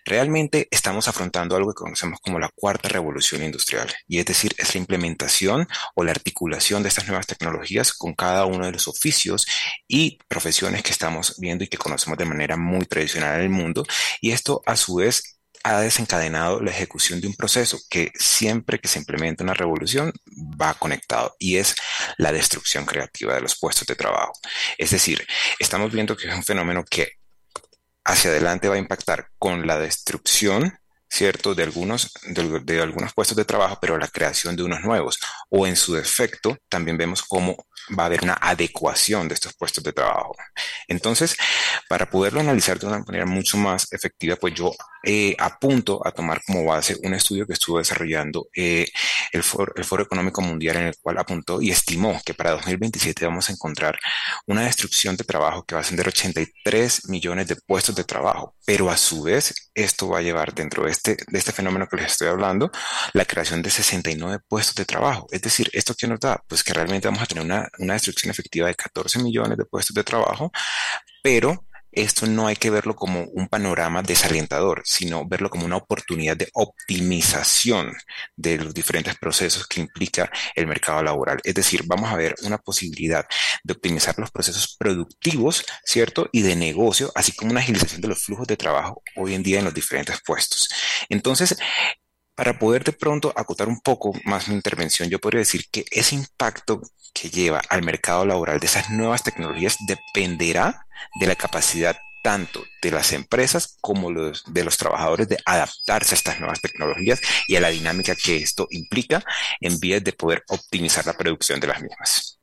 F: Realmente estamos afrontando algo que conocemos como la cuarta revolución industrial, y es decir, es la implementación o la articulación de estas nuevas tecnologías con cada uno de los oficios y profesiones que estamos viendo y que conocemos de manera muy tradicional en el mundo, y esto a su vez ha desencadenado la ejecución de un proceso que siempre que se implementa una revolución va conectado, y es la destrucción creativa de los puestos de trabajo. Es decir, estamos viendo que es un fenómeno que hacia adelante va a impactar con la destrucción, ¿cierto?, de algunos, de, de algunos puestos de trabajo, pero la creación de unos nuevos, o en su defecto también vemos cómo va a haber una adecuación de estos puestos de trabajo. Entonces, para poderlo analizar de una manera mucho más efectiva, pues yo eh, apunto a tomar como base un estudio que estuvo desarrollando eh, el, Foro, el Foro Económico Mundial, en el cual apuntó y estimó que para dos mil veintisiete vamos a encontrar una destrucción de trabajo que va a ascender a ochenta y tres millones de puestos de trabajo, pero a su vez esto va a llevar dentro de este, de este fenómeno que les estoy hablando, la creación de sesenta y nueve puestos de trabajo. Es decir, ¿esto qué nos da? Pues que realmente vamos a tener una una destrucción efectiva de catorce millones de puestos de trabajo, pero esto no hay que verlo como un panorama desalentador, sino verlo como una oportunidad de optimización de los diferentes procesos que implica el mercado laboral. Es decir, vamos a ver una posibilidad de optimizar los procesos productivos, ¿cierto?, y de negocio, así como una agilización de los flujos de trabajo hoy en día en los diferentes puestos. Entonces, para poder de pronto acotar un poco más mi intervención, yo podría decir que ese impacto que lleva al mercado laboral de esas nuevas tecnologías dependerá de la capacidad tanto de las empresas como los, de los trabajadores de adaptarse a estas nuevas tecnologías y a la dinámica que esto implica en vías de poder optimizar la producción de las mismas.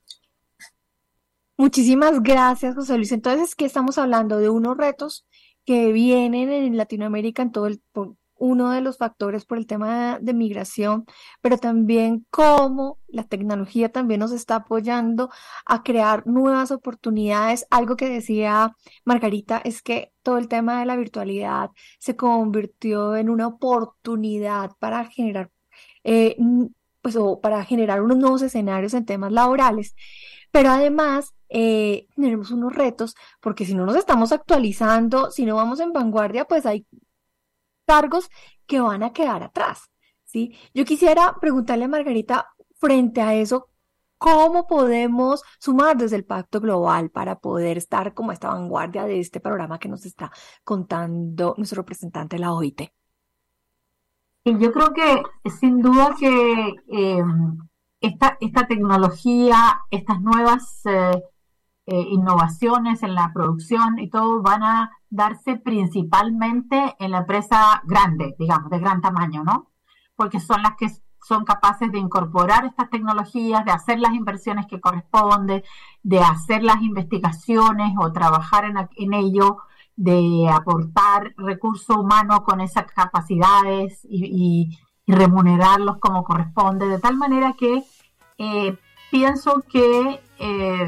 B: Muchísimas gracias, José Luis. Entonces, ¿qué estamos hablando? De unos retos que vienen en Latinoamérica en todo el... uno de los factores por el tema de migración, pero también cómo la tecnología también nos está apoyando a crear nuevas oportunidades. Algo que decía Margarita es que todo el tema de la virtualidad se convirtió en una oportunidad para generar, eh, pues, o para generar unos nuevos escenarios en temas laborales. Pero además eh, tenemos unos retos, porque si no nos estamos actualizando, si no vamos en vanguardia, pues hay cargos que van a quedar atrás, ¿sí? Yo quisiera preguntarle a Margarita, frente a eso, ¿cómo podemos sumar desde el Pacto Global para poder estar como esta vanguardia de este programa que nos está contando nuestro representante de la O I T?
D: Y yo creo que sin duda que eh, esta, esta tecnología, estas nuevas eh, eh, innovaciones en la producción y todo van a darse principalmente en la empresa grande, digamos, de gran tamaño, ¿no? Porque son las que son capaces de incorporar estas tecnologías, de hacer las inversiones que corresponden, de hacer las investigaciones o trabajar en, en ello, de aportar recurso humano con esas capacidades y, y, y remunerarlos como corresponde, de tal manera que eh, pienso que eh,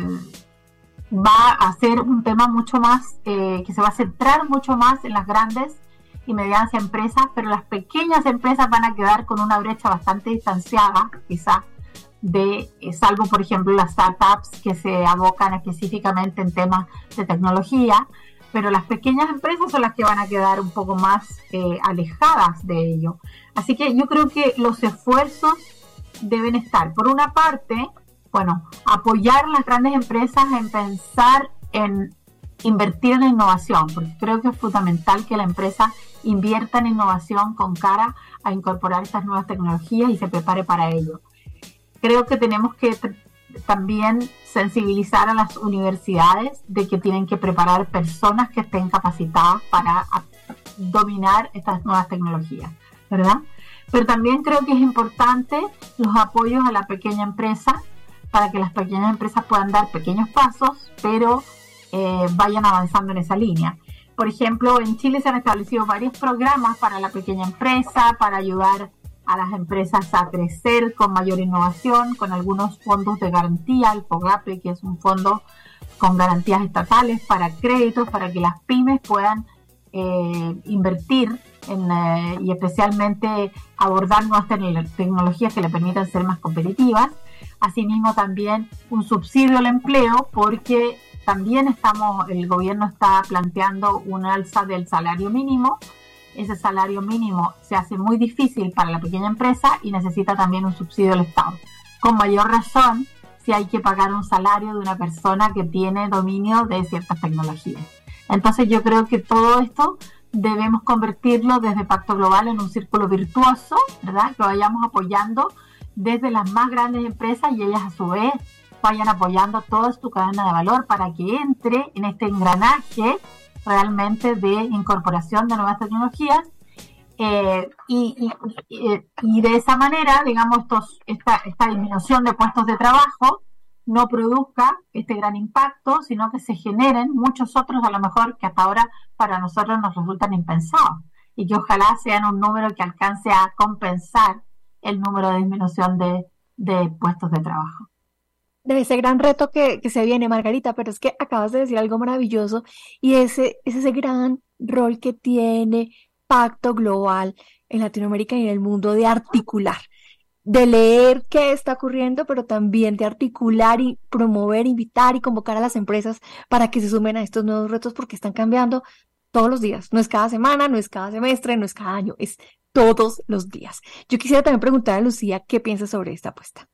D: va a ser un tema mucho más, eh, que se va a centrar mucho más en las grandes y medianas empresas, pero las pequeñas empresas van a quedar con una brecha bastante distanciada, quizás, de, eh, salvo por ejemplo las startups que se abocan específicamente en temas de tecnología, pero las pequeñas empresas son las que van a quedar un poco más eh, alejadas de ello. Así que yo creo que los esfuerzos deben estar, por una parte, bueno, apoyar a las grandes empresas en pensar en invertir en innovación, porque creo que es fundamental que la empresa invierta en innovación con cara a incorporar estas nuevas tecnologías y se prepare para ello. Creo que tenemos que t- también sensibilizar a las universidades de que tienen que preparar personas que estén capacitadas para a- dominar estas nuevas tecnologías, ¿verdad? Pero también creo que es importante los apoyos a la pequeña empresa, para que las pequeñas empresas puedan dar pequeños pasos, pero eh, vayan avanzando en esa línea. Por ejemplo, en Chile se han establecido varios programas para la pequeña empresa, para ayudar a las empresas a crecer con mayor innovación, con algunos fondos de garantía, el FOGAPE, que es un fondo con garantías estatales para créditos, para que las pymes puedan eh, invertir en, eh, y especialmente abordar nuevas te- tecnologías que le permitan ser más competitivas. Asimismo, también un subsidio al empleo, porque también estamos, el gobierno está planteando un alza del salario mínimo ese salario mínimo se hace muy difícil para la pequeña empresa y necesita también un subsidio del Estado. Con mayor razón, si hay que pagar un salario de una persona que tiene dominio de ciertas tecnologías. Entonces yo creo que todo esto debemos convertirlo desde Pacto Global en un círculo virtuoso, ¿verdad? Que vayamos apoyando desde las más grandes empresas y ellas a su vez vayan apoyando toda su cadena de valor para que entre en este engranaje realmente de incorporación de nuevas tecnologías eh, y, y, y, y de esa manera, digamos, estos, esta, esta disminución de puestos de trabajo no produzca este gran impacto, sino que se generen muchos otros a lo mejor que hasta ahora para nosotros nos resultan impensados y que ojalá sean un número que alcance a compensar el número de disminución de, de puestos de trabajo.
B: De ese gran reto que, que se viene, Margarita, pero es que acabas de decir algo maravilloso y ese es ese gran rol que tiene Pacto Global en Latinoamérica y en el mundo de articular, de leer qué está ocurriendo, pero también de articular y promover, invitar y convocar a las empresas para que se sumen a estos nuevos retos porque están cambiando todos los días. No es cada semana, no es cada semestre, no es cada año, es todos los días. Yo quisiera también preguntar a Lucía qué piensa sobre esta apuesta.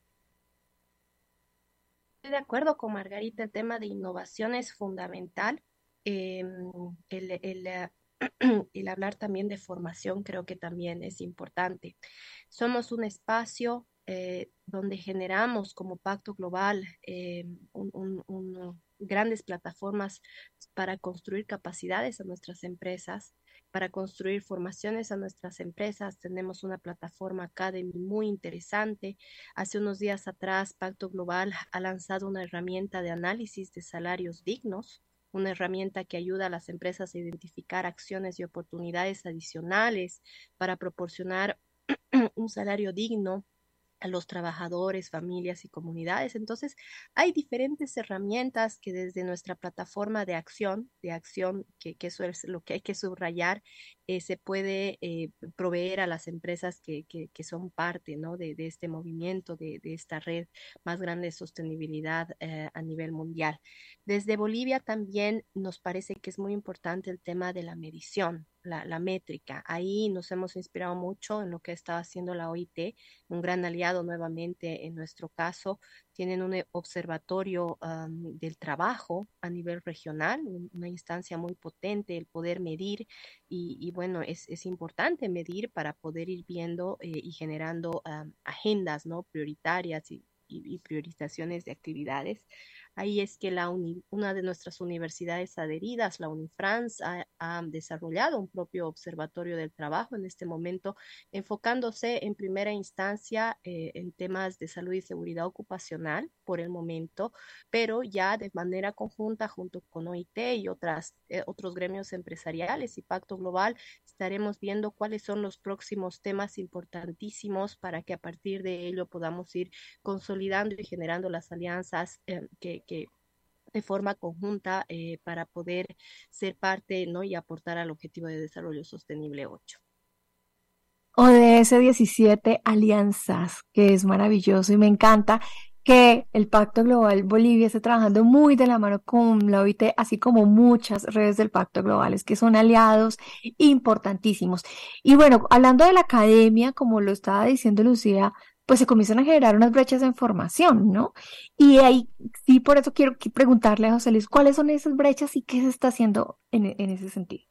E: Estoy de acuerdo con Margarita, el tema de innovación es fundamental. Eh, el, el, eh, el hablar también de formación creo que también es importante. Somos un espacio eh, donde generamos como Pacto Global eh, un, un, un, grandes plataformas para construir capacidades a nuestras empresas, para construir formaciones a nuestras empresas. Tenemos una plataforma Academy muy interesante. Hace unos días atrás, Pacto Global ha lanzado una herramienta de análisis de salarios dignos, una herramienta que ayuda a las empresas a identificar acciones y oportunidades adicionales para proporcionar un salario digno a los trabajadores, familias y comunidades. Entonces, hay diferentes herramientas que desde nuestra plataforma de acción, de acción, que, que eso es lo que hay que subrayar, eh, se puede eh, proveer a las empresas que, que, que son parte, ¿no? de, de este movimiento, de, de esta red más grande de sostenibilidad eh, a nivel mundial. Desde Bolivia también nos parece que es muy importante el tema de la medición, la, la métrica. Ahí nos hemos inspirado mucho en lo que está haciendo la O I T, un gran aliado nuevamente en nuestro caso. Tienen un observatorio um, del trabajo a nivel regional, una instancia muy potente, el poder medir y, y bueno, es, es importante medir para poder ir viendo eh, y generando um, agendas, ¿no? prioritarias y, y, y priorizaciones de actividades. Ahí es que la uni, una de nuestras universidades adheridas, la Unifrance, ha, ha desarrollado un propio observatorio del trabajo en este momento, enfocándose en primera instancia eh, en temas de salud y seguridad ocupacional por el momento, pero ya de manera conjunta junto con O I T y otras, eh, otros gremios empresariales y Pacto Global, estaremos viendo cuáles son los próximos temas importantísimos para que a partir de ello podamos ir consolidando y generando las alianzas eh, que que de forma conjunta eh, para poder ser parte, ¿no? y aportar al Objetivo de Desarrollo Sostenible ocho.
B: O D S diecisiete alianzas, que es maravilloso y me encanta que el Pacto Global Bolivia esté trabajando muy de la mano con la O I T, así como muchas redes del Pacto Global, es que son aliados importantísimos. Y bueno, hablando de la academia, como lo estaba diciendo Lucía, pues se comienzan a generar unas brechas de información, ¿no? Y ahí sí, por eso quiero preguntarle a José Luis, ¿cuáles son esas brechas y qué se está haciendo en, en ese sentido?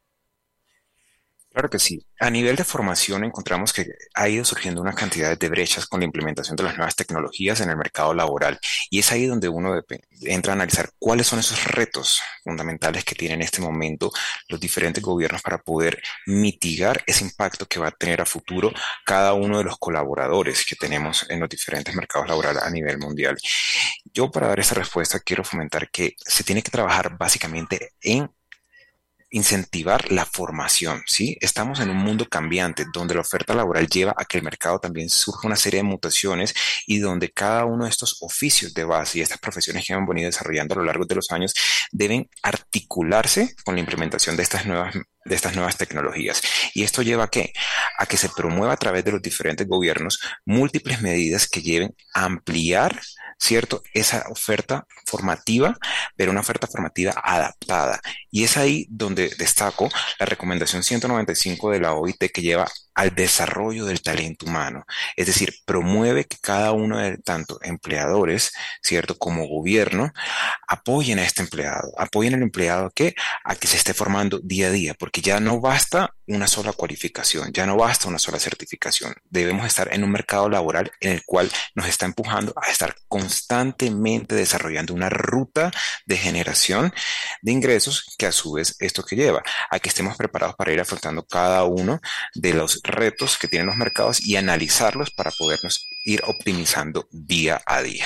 F: Claro que sí. A nivel de formación encontramos que ha ido surgiendo una cantidad de brechas con la implementación de las nuevas tecnologías en el mercado laboral y es ahí donde uno entra a analizar cuáles son esos retos fundamentales que tienen en este momento los diferentes gobiernos para poder mitigar ese impacto que va a tener a futuro cada uno de los colaboradores que tenemos en los diferentes mercados laborales a nivel mundial. Yo para dar esa respuesta quiero fomentar que se tiene que trabajar básicamente en incentivar la formación, ¿sí? Estamos en un mundo cambiante donde la oferta laboral lleva a que el mercado también surja una serie de mutaciones y donde cada uno de estos oficios de base y estas profesiones que hemos venido desarrollando a lo largo de los años deben articularse con la implementación de estas nuevas de estas nuevas tecnologías. ¿Y esto lleva a qué? A que se promueva a través de los diferentes gobiernos múltiples medidas que lleven a ampliar, ¿cierto?, esa oferta formativa, pero una oferta formativa adaptada. Y es ahí donde destaco la recomendación ciento noventa y cinco de la O I T, que lleva al desarrollo del talento humano. Es decir, promueve que cada uno de tanto empleadores, ¿cierto?, como gobierno, apoyen a este empleado. Apoyen al empleado ¿a qué? A que se esté formando día a día, porque ya no basta una sola cualificación, ya no basta una sola certificación. Debemos estar en un mercado laboral en el cual nos está empujando a estar constantemente desarrollando una ruta de generación de ingresos, que a su vez esto que lleva a que estemos preparados para ir afrontando cada uno de los retos que tienen los mercados y analizarlos para podernos ir optimizando día a día.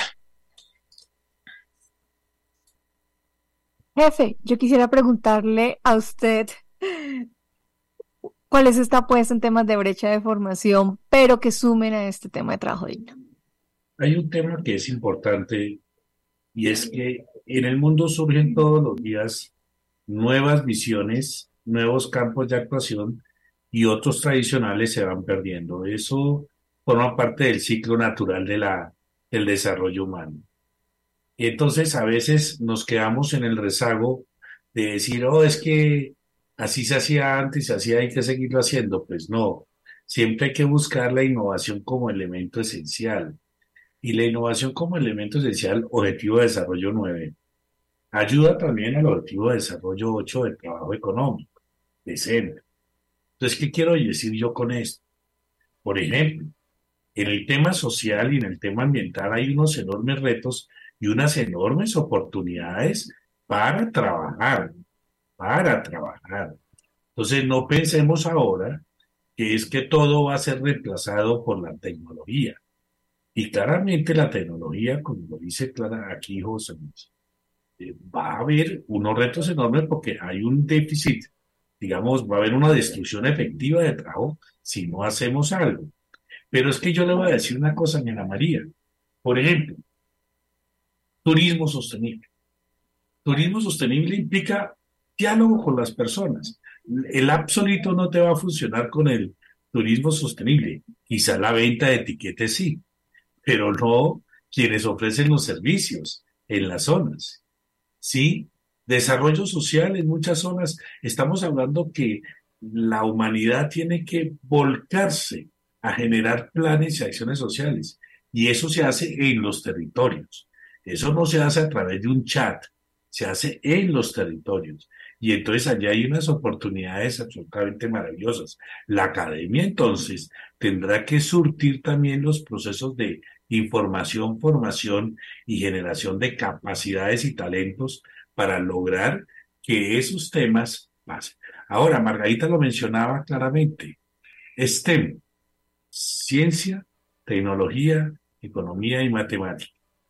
B: Jefe, yo quisiera preguntarle a usted cuál es esta apuesta en temas de brecha de formación, pero que sumen a este tema de trabajo digno.
C: Hay un tema que es importante, y es que en el mundo surgen todos los días nuevas visiones, nuevos campos de actuación, y otros tradicionales se van perdiendo. Eso forma parte del ciclo natural de la, del desarrollo humano. Y entonces a veces nos quedamos en el rezago de decir, oh, es que así se hacía antes, así hay que seguirlo haciendo. Pues no, siempre hay que buscar la innovación como elemento esencial. Y la innovación como elemento esencial, Objetivo de Desarrollo nueve, ayuda también al Objetivo de Desarrollo ocho del trabajo económico, decente. Entonces, ¿qué quiero decir yo con esto? Por ejemplo, en el tema social y en el tema ambiental hay unos enormes retos y unas enormes oportunidades para trabajar, para trabajar. Entonces, no pensemos ahora que es que todo va a ser reemplazado por la tecnología. Y claramente la tecnología, como lo dice Clara aquí José Luis, eh, va a haber unos retos enormes porque hay un déficit, digamos, va a haber una destrucción efectiva de trabajo si no hacemos algo. Pero es que yo le voy a decir una cosa, mi Ana María. Por ejemplo, turismo sostenible. Turismo sostenible implica diálogo con las personas. El app solito no te va a funcionar con el turismo sostenible. Quizá la venta de etiquetes sí, pero no quienes ofrecen los servicios en las zonas. Sí, desarrollo social en muchas zonas. Estamos hablando que la humanidad tiene que volcarse a generar planes y acciones sociales. Y eso se hace en los territorios. Eso no se hace a través de un chat, se hace en los territorios. Y entonces allá hay unas oportunidades absolutamente maravillosas. La academia entonces tendrá que surtir también los procesos de información, formación y generación de capacidades y talentos para lograr que esos temas pasen. Ahora, Margarita lo mencionaba claramente, STEM, ciencia, tecnología, economía y matemática.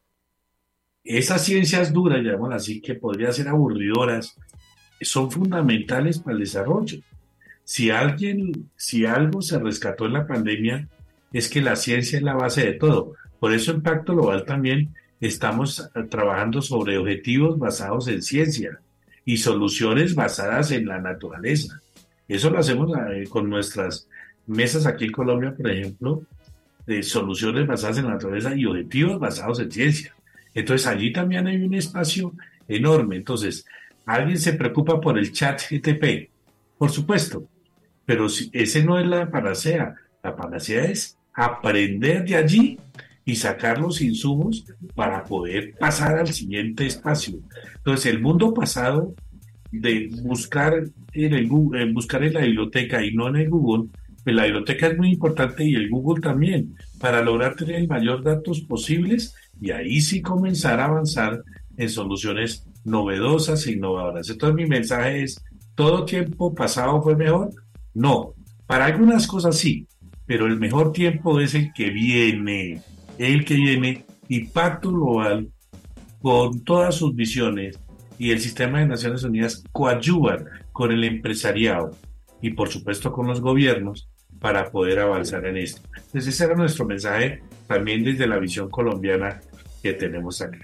C: Esas ciencias duras, llamémoslas así, que podrían ser aburridoras, son fundamentales para el desarrollo. Si alguien, si algo se rescató en la pandemia, es que la ciencia es la base de todo. Por eso en Pacto Global también estamos trabajando sobre objetivos basados en ciencia y soluciones basadas en la naturaleza. Eso lo hacemos eh, con nuestras mesas aquí en Colombia, por ejemplo, de soluciones basadas en la naturaleza y objetivos basados en ciencia. Entonces allí también hay un espacio enorme. Entonces, ¿alguien se preocupa por el chat G T P? Por supuesto, pero si, ese no es la panacea. La panacea es aprender de allí y sacar los insumos para poder pasar al siguiente espacio. Entonces, el mundo pasado de buscar en, el, en buscar en la biblioteca y no en el Google, pues la biblioteca es muy importante y el Google también, para lograr tener el mayor datos posibles y ahí sí comenzar a avanzar en soluciones novedosas e innovadoras. Entonces mi mensaje es, ¿todo tiempo pasado fue mejor? No, para algunas cosas sí, pero el mejor tiempo es el que viene, el que viene, y Pacto Global, con todas sus visiones y el sistema de Naciones Unidas, coadyuvan con el empresariado y por supuesto con los gobiernos para poder avanzar en esto. Entonces ese era nuestro mensaje también desde la visión colombiana que tenemos acá.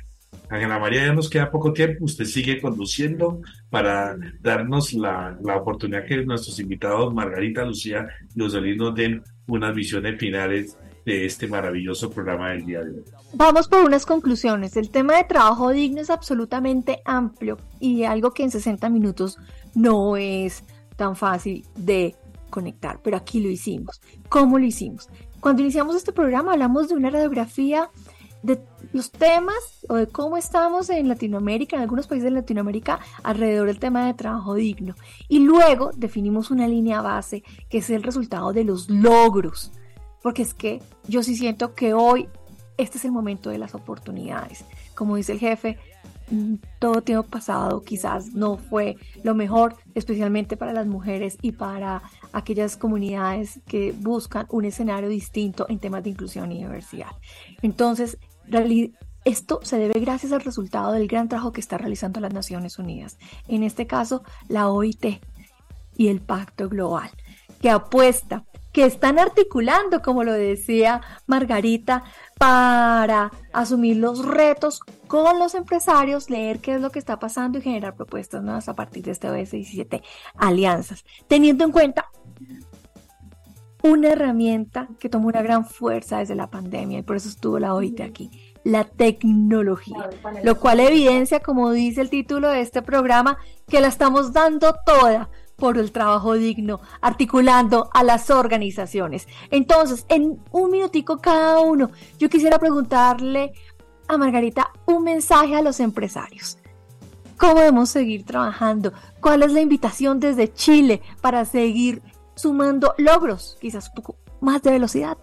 C: Ángela María, ya nos queda poco tiempo. Usted sigue conduciendo para darnos la, la oportunidad que nuestros invitados, Margarita, Lucía y José nos den unas visiones finales de este maravilloso programa del día de hoy.
B: Vamos por unas conclusiones. El tema de trabajo digno es absolutamente amplio y algo que en sesenta minutos no es tan fácil de conectar, pero aquí lo hicimos. ¿Cómo lo hicimos? Cuando iniciamos este programa hablamos de una radiografía de los temas o de cómo estamos en Latinoamérica, en algunos países de Latinoamérica, alrededor del tema de trabajo digno. Y luego definimos una línea base que es el resultado de los logros. Porque es que yo sí siento que hoy este es el momento de las oportunidades. Como dice el jefe, todo tiempo pasado quizás no fue lo mejor, especialmente para las mujeres y para aquellas comunidades que buscan un escenario distinto en temas de inclusión y diversidad. Entonces, esto se debe gracias al resultado del gran trabajo que está realizando las Naciones Unidas. En este caso, la O I T y el Pacto Global, que apuesta, que están articulando, como lo decía Margarita, para asumir los retos con los empresarios, leer qué es lo que está pasando y generar propuestas nuevas a partir de este O S diecisiete alianzas, teniendo en cuenta una herramienta que tomó una gran fuerza desde la pandemia y por eso estuvo la O I T aquí, la tecnología, lo cual evidencia, como dice el título de este programa, que la estamos dando toda por el trabajo digno, articulando a las organizaciones. Entonces, en un minutico cada uno, yo quisiera preguntarle a Margarita un mensaje a los empresarios. ¿Cómo debemos seguir trabajando? ¿Cuál es la invitación desde Chile para seguir sumando logros, quizás un poco más de velocidad?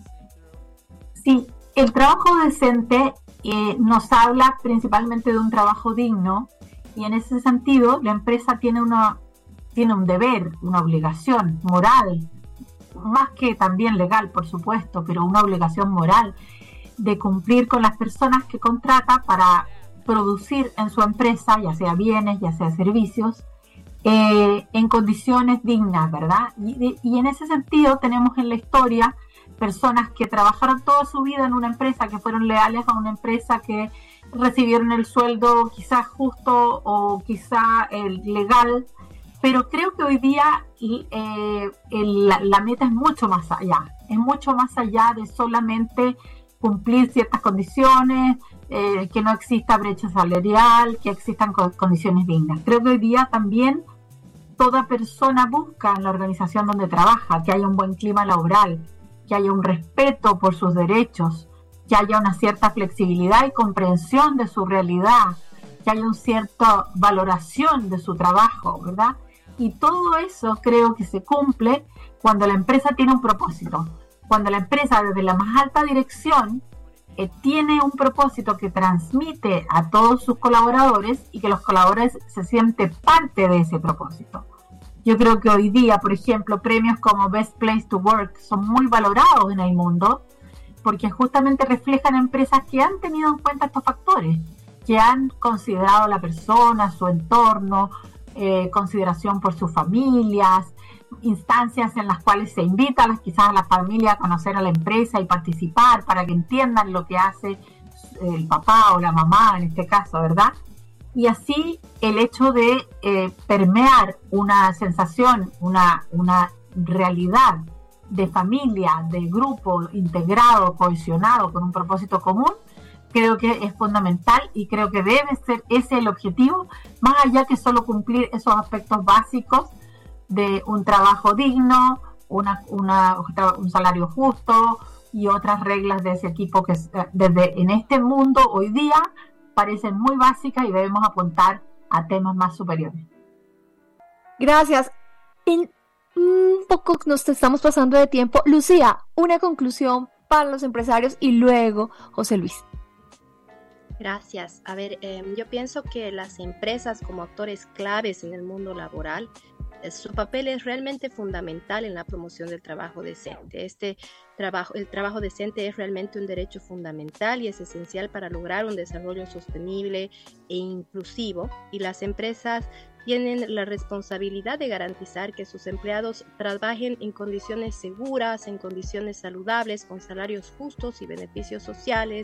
D: Sí, el trabajo decente eh, nos habla principalmente de un trabajo digno y en ese sentido la empresa tiene una tiene un deber, una obligación moral, más que también legal, por supuesto, pero una obligación moral de cumplir con las personas que contrata para producir en su empresa, ya sea bienes, ya sea servicios, eh, en condiciones dignas, ¿verdad? Y, y en ese sentido tenemos en la historia personas que trabajaron toda su vida en una empresa, que fueron leales a una empresa, que recibieron el sueldo quizás justo o quizá el legal. Pero creo que hoy día eh, el, la, la meta es mucho más allá, es mucho más allá de solamente cumplir ciertas condiciones, eh, que no exista brecha salarial, que existan co- condiciones dignas. Creo que hoy día también toda persona busca en la organización donde trabaja que haya un buen clima laboral, que haya un respeto por sus derechos, que haya una cierta flexibilidad y comprensión de su realidad, que haya una cierta valoración de su trabajo, ¿verdad? Y todo eso creo que se cumple cuando la empresa tiene un propósito. Cuando la empresa desde la más alta dirección eh, tiene un propósito que transmite a todos sus colaboradores y que los colaboradores se sienten parte de ese propósito. Yo creo que hoy día, por ejemplo, premios como Best Place to Work son muy valorados en el mundo porque justamente reflejan empresas que han tenido en cuenta estos factores, que han considerado a la persona, su entorno, Eh, consideración por sus familias, instancias en las cuales se invita a las, quizás a la familia a conocer a la empresa y participar para que entiendan lo que hace el papá o la mamá en este caso, ¿verdad? Y así el hecho de eh, permear una sensación, una, una realidad de familia, de grupo integrado, cohesionado con un propósito común, creo que es fundamental y creo que debe ser ese el objetivo, más allá que solo cumplir esos aspectos básicos de un trabajo digno, una, una, un salario justo y otras reglas de ese tipo que desde en este mundo hoy día parecen muy básicas y debemos apuntar a temas más superiores.
B: Gracias. En un poco nos estamos pasando de tiempo. Lucía, una conclusión para los empresarios y luego José Luis.
E: Gracias. A ver, eh, yo pienso que las empresas como actores claves en el mundo laboral, eh, su papel es realmente fundamental en la promoción del trabajo decente. Este trabajo, el trabajo decente es realmente un derecho fundamental y es esencial para lograr un desarrollo sostenible e inclusivo, y las empresas tienen la responsabilidad de garantizar que sus empleados trabajen en condiciones seguras, en condiciones saludables, con salarios justos y beneficios sociales,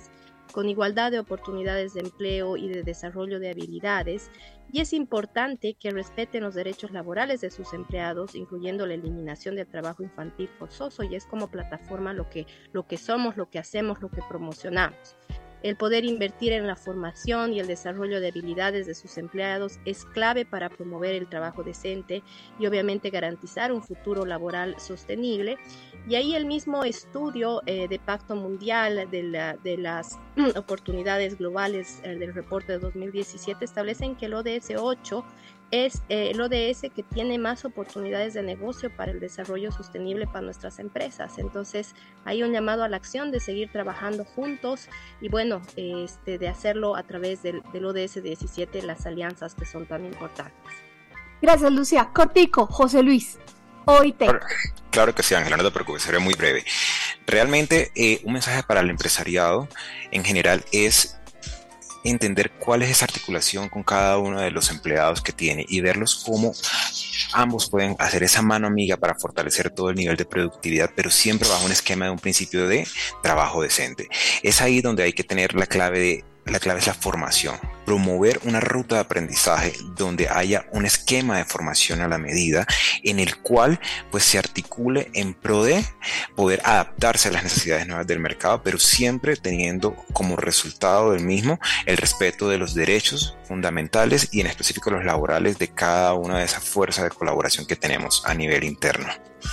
E: con igualdad de oportunidades de empleo y de desarrollo de habilidades, y es importante que respeten los derechos laborales de sus empleados, incluyendo la eliminación del trabajo infantil forzoso, y es como plataforma lo que, lo que somos, lo que hacemos, lo que promocionamos. El poder invertir en la formación y el desarrollo de habilidades de sus empleados es clave para promover el trabajo decente y obviamente garantizar un futuro laboral sostenible. Y ahí el mismo estudio eh, de Pacto Mundial de, la, de las oportunidades globales eh, del reporte de dos mil diecisiete establecen que el O D S ocho es eh, el O D S que tiene más oportunidades de negocio para el desarrollo sostenible para nuestras empresas. Entonces hay un llamado a la acción de seguir trabajando juntos y bueno, este, de hacerlo a través del, del O D S diecisiete, las alianzas que son tan importantes.
B: Gracias, Lucía. Cortico, José Luis, hoy te...
F: Claro, claro que sí, Ángela, no te preocupes, seré muy breve. Realmente eh, un mensaje para el empresariado en general es entender cuál es esa articulación con cada uno de los empleados que tiene y verlos cómo ambos pueden hacer esa mano amiga para fortalecer todo el nivel de productividad, pero siempre bajo un esquema de un principio de trabajo decente. Es ahí donde hay que tener la clave de La clave es la formación, promover una ruta de aprendizaje donde haya un esquema de formación a la medida en el cual pues se articule en pro de poder adaptarse a las necesidades nuevas del mercado, pero siempre teniendo como resultado del mismo el respeto de los derechos fundamentales y en específico los laborales de cada una de esas fuerzas de colaboración que tenemos a nivel interno.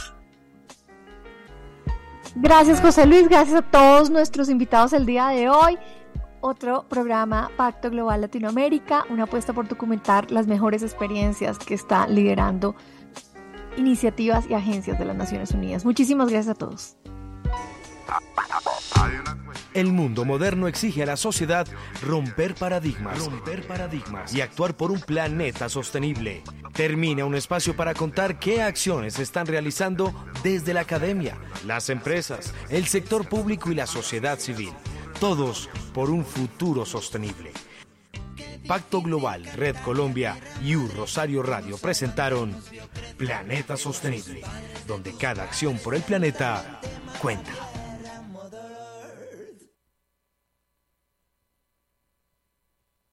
B: Gracias, José Luis, gracias a todos nuestros invitados el día de hoy. Otro programa Pacto Global Latinoamérica, una apuesta por documentar las mejores experiencias que está liderando iniciativas y agencias de las Naciones Unidas. Muchísimas gracias a todos.
A: El mundo moderno exige a la sociedad romper paradigmas, romper paradigmas y actuar por un planeta sostenible. Termina un espacio para contar qué acciones se están realizando desde la academia, las empresas, el sector público y la sociedad civil. Todos por un futuro sostenible. Pacto Global, Red Colombia y U Rosario Radio presentaron Planeta Sostenible, donde cada acción por el planeta cuenta.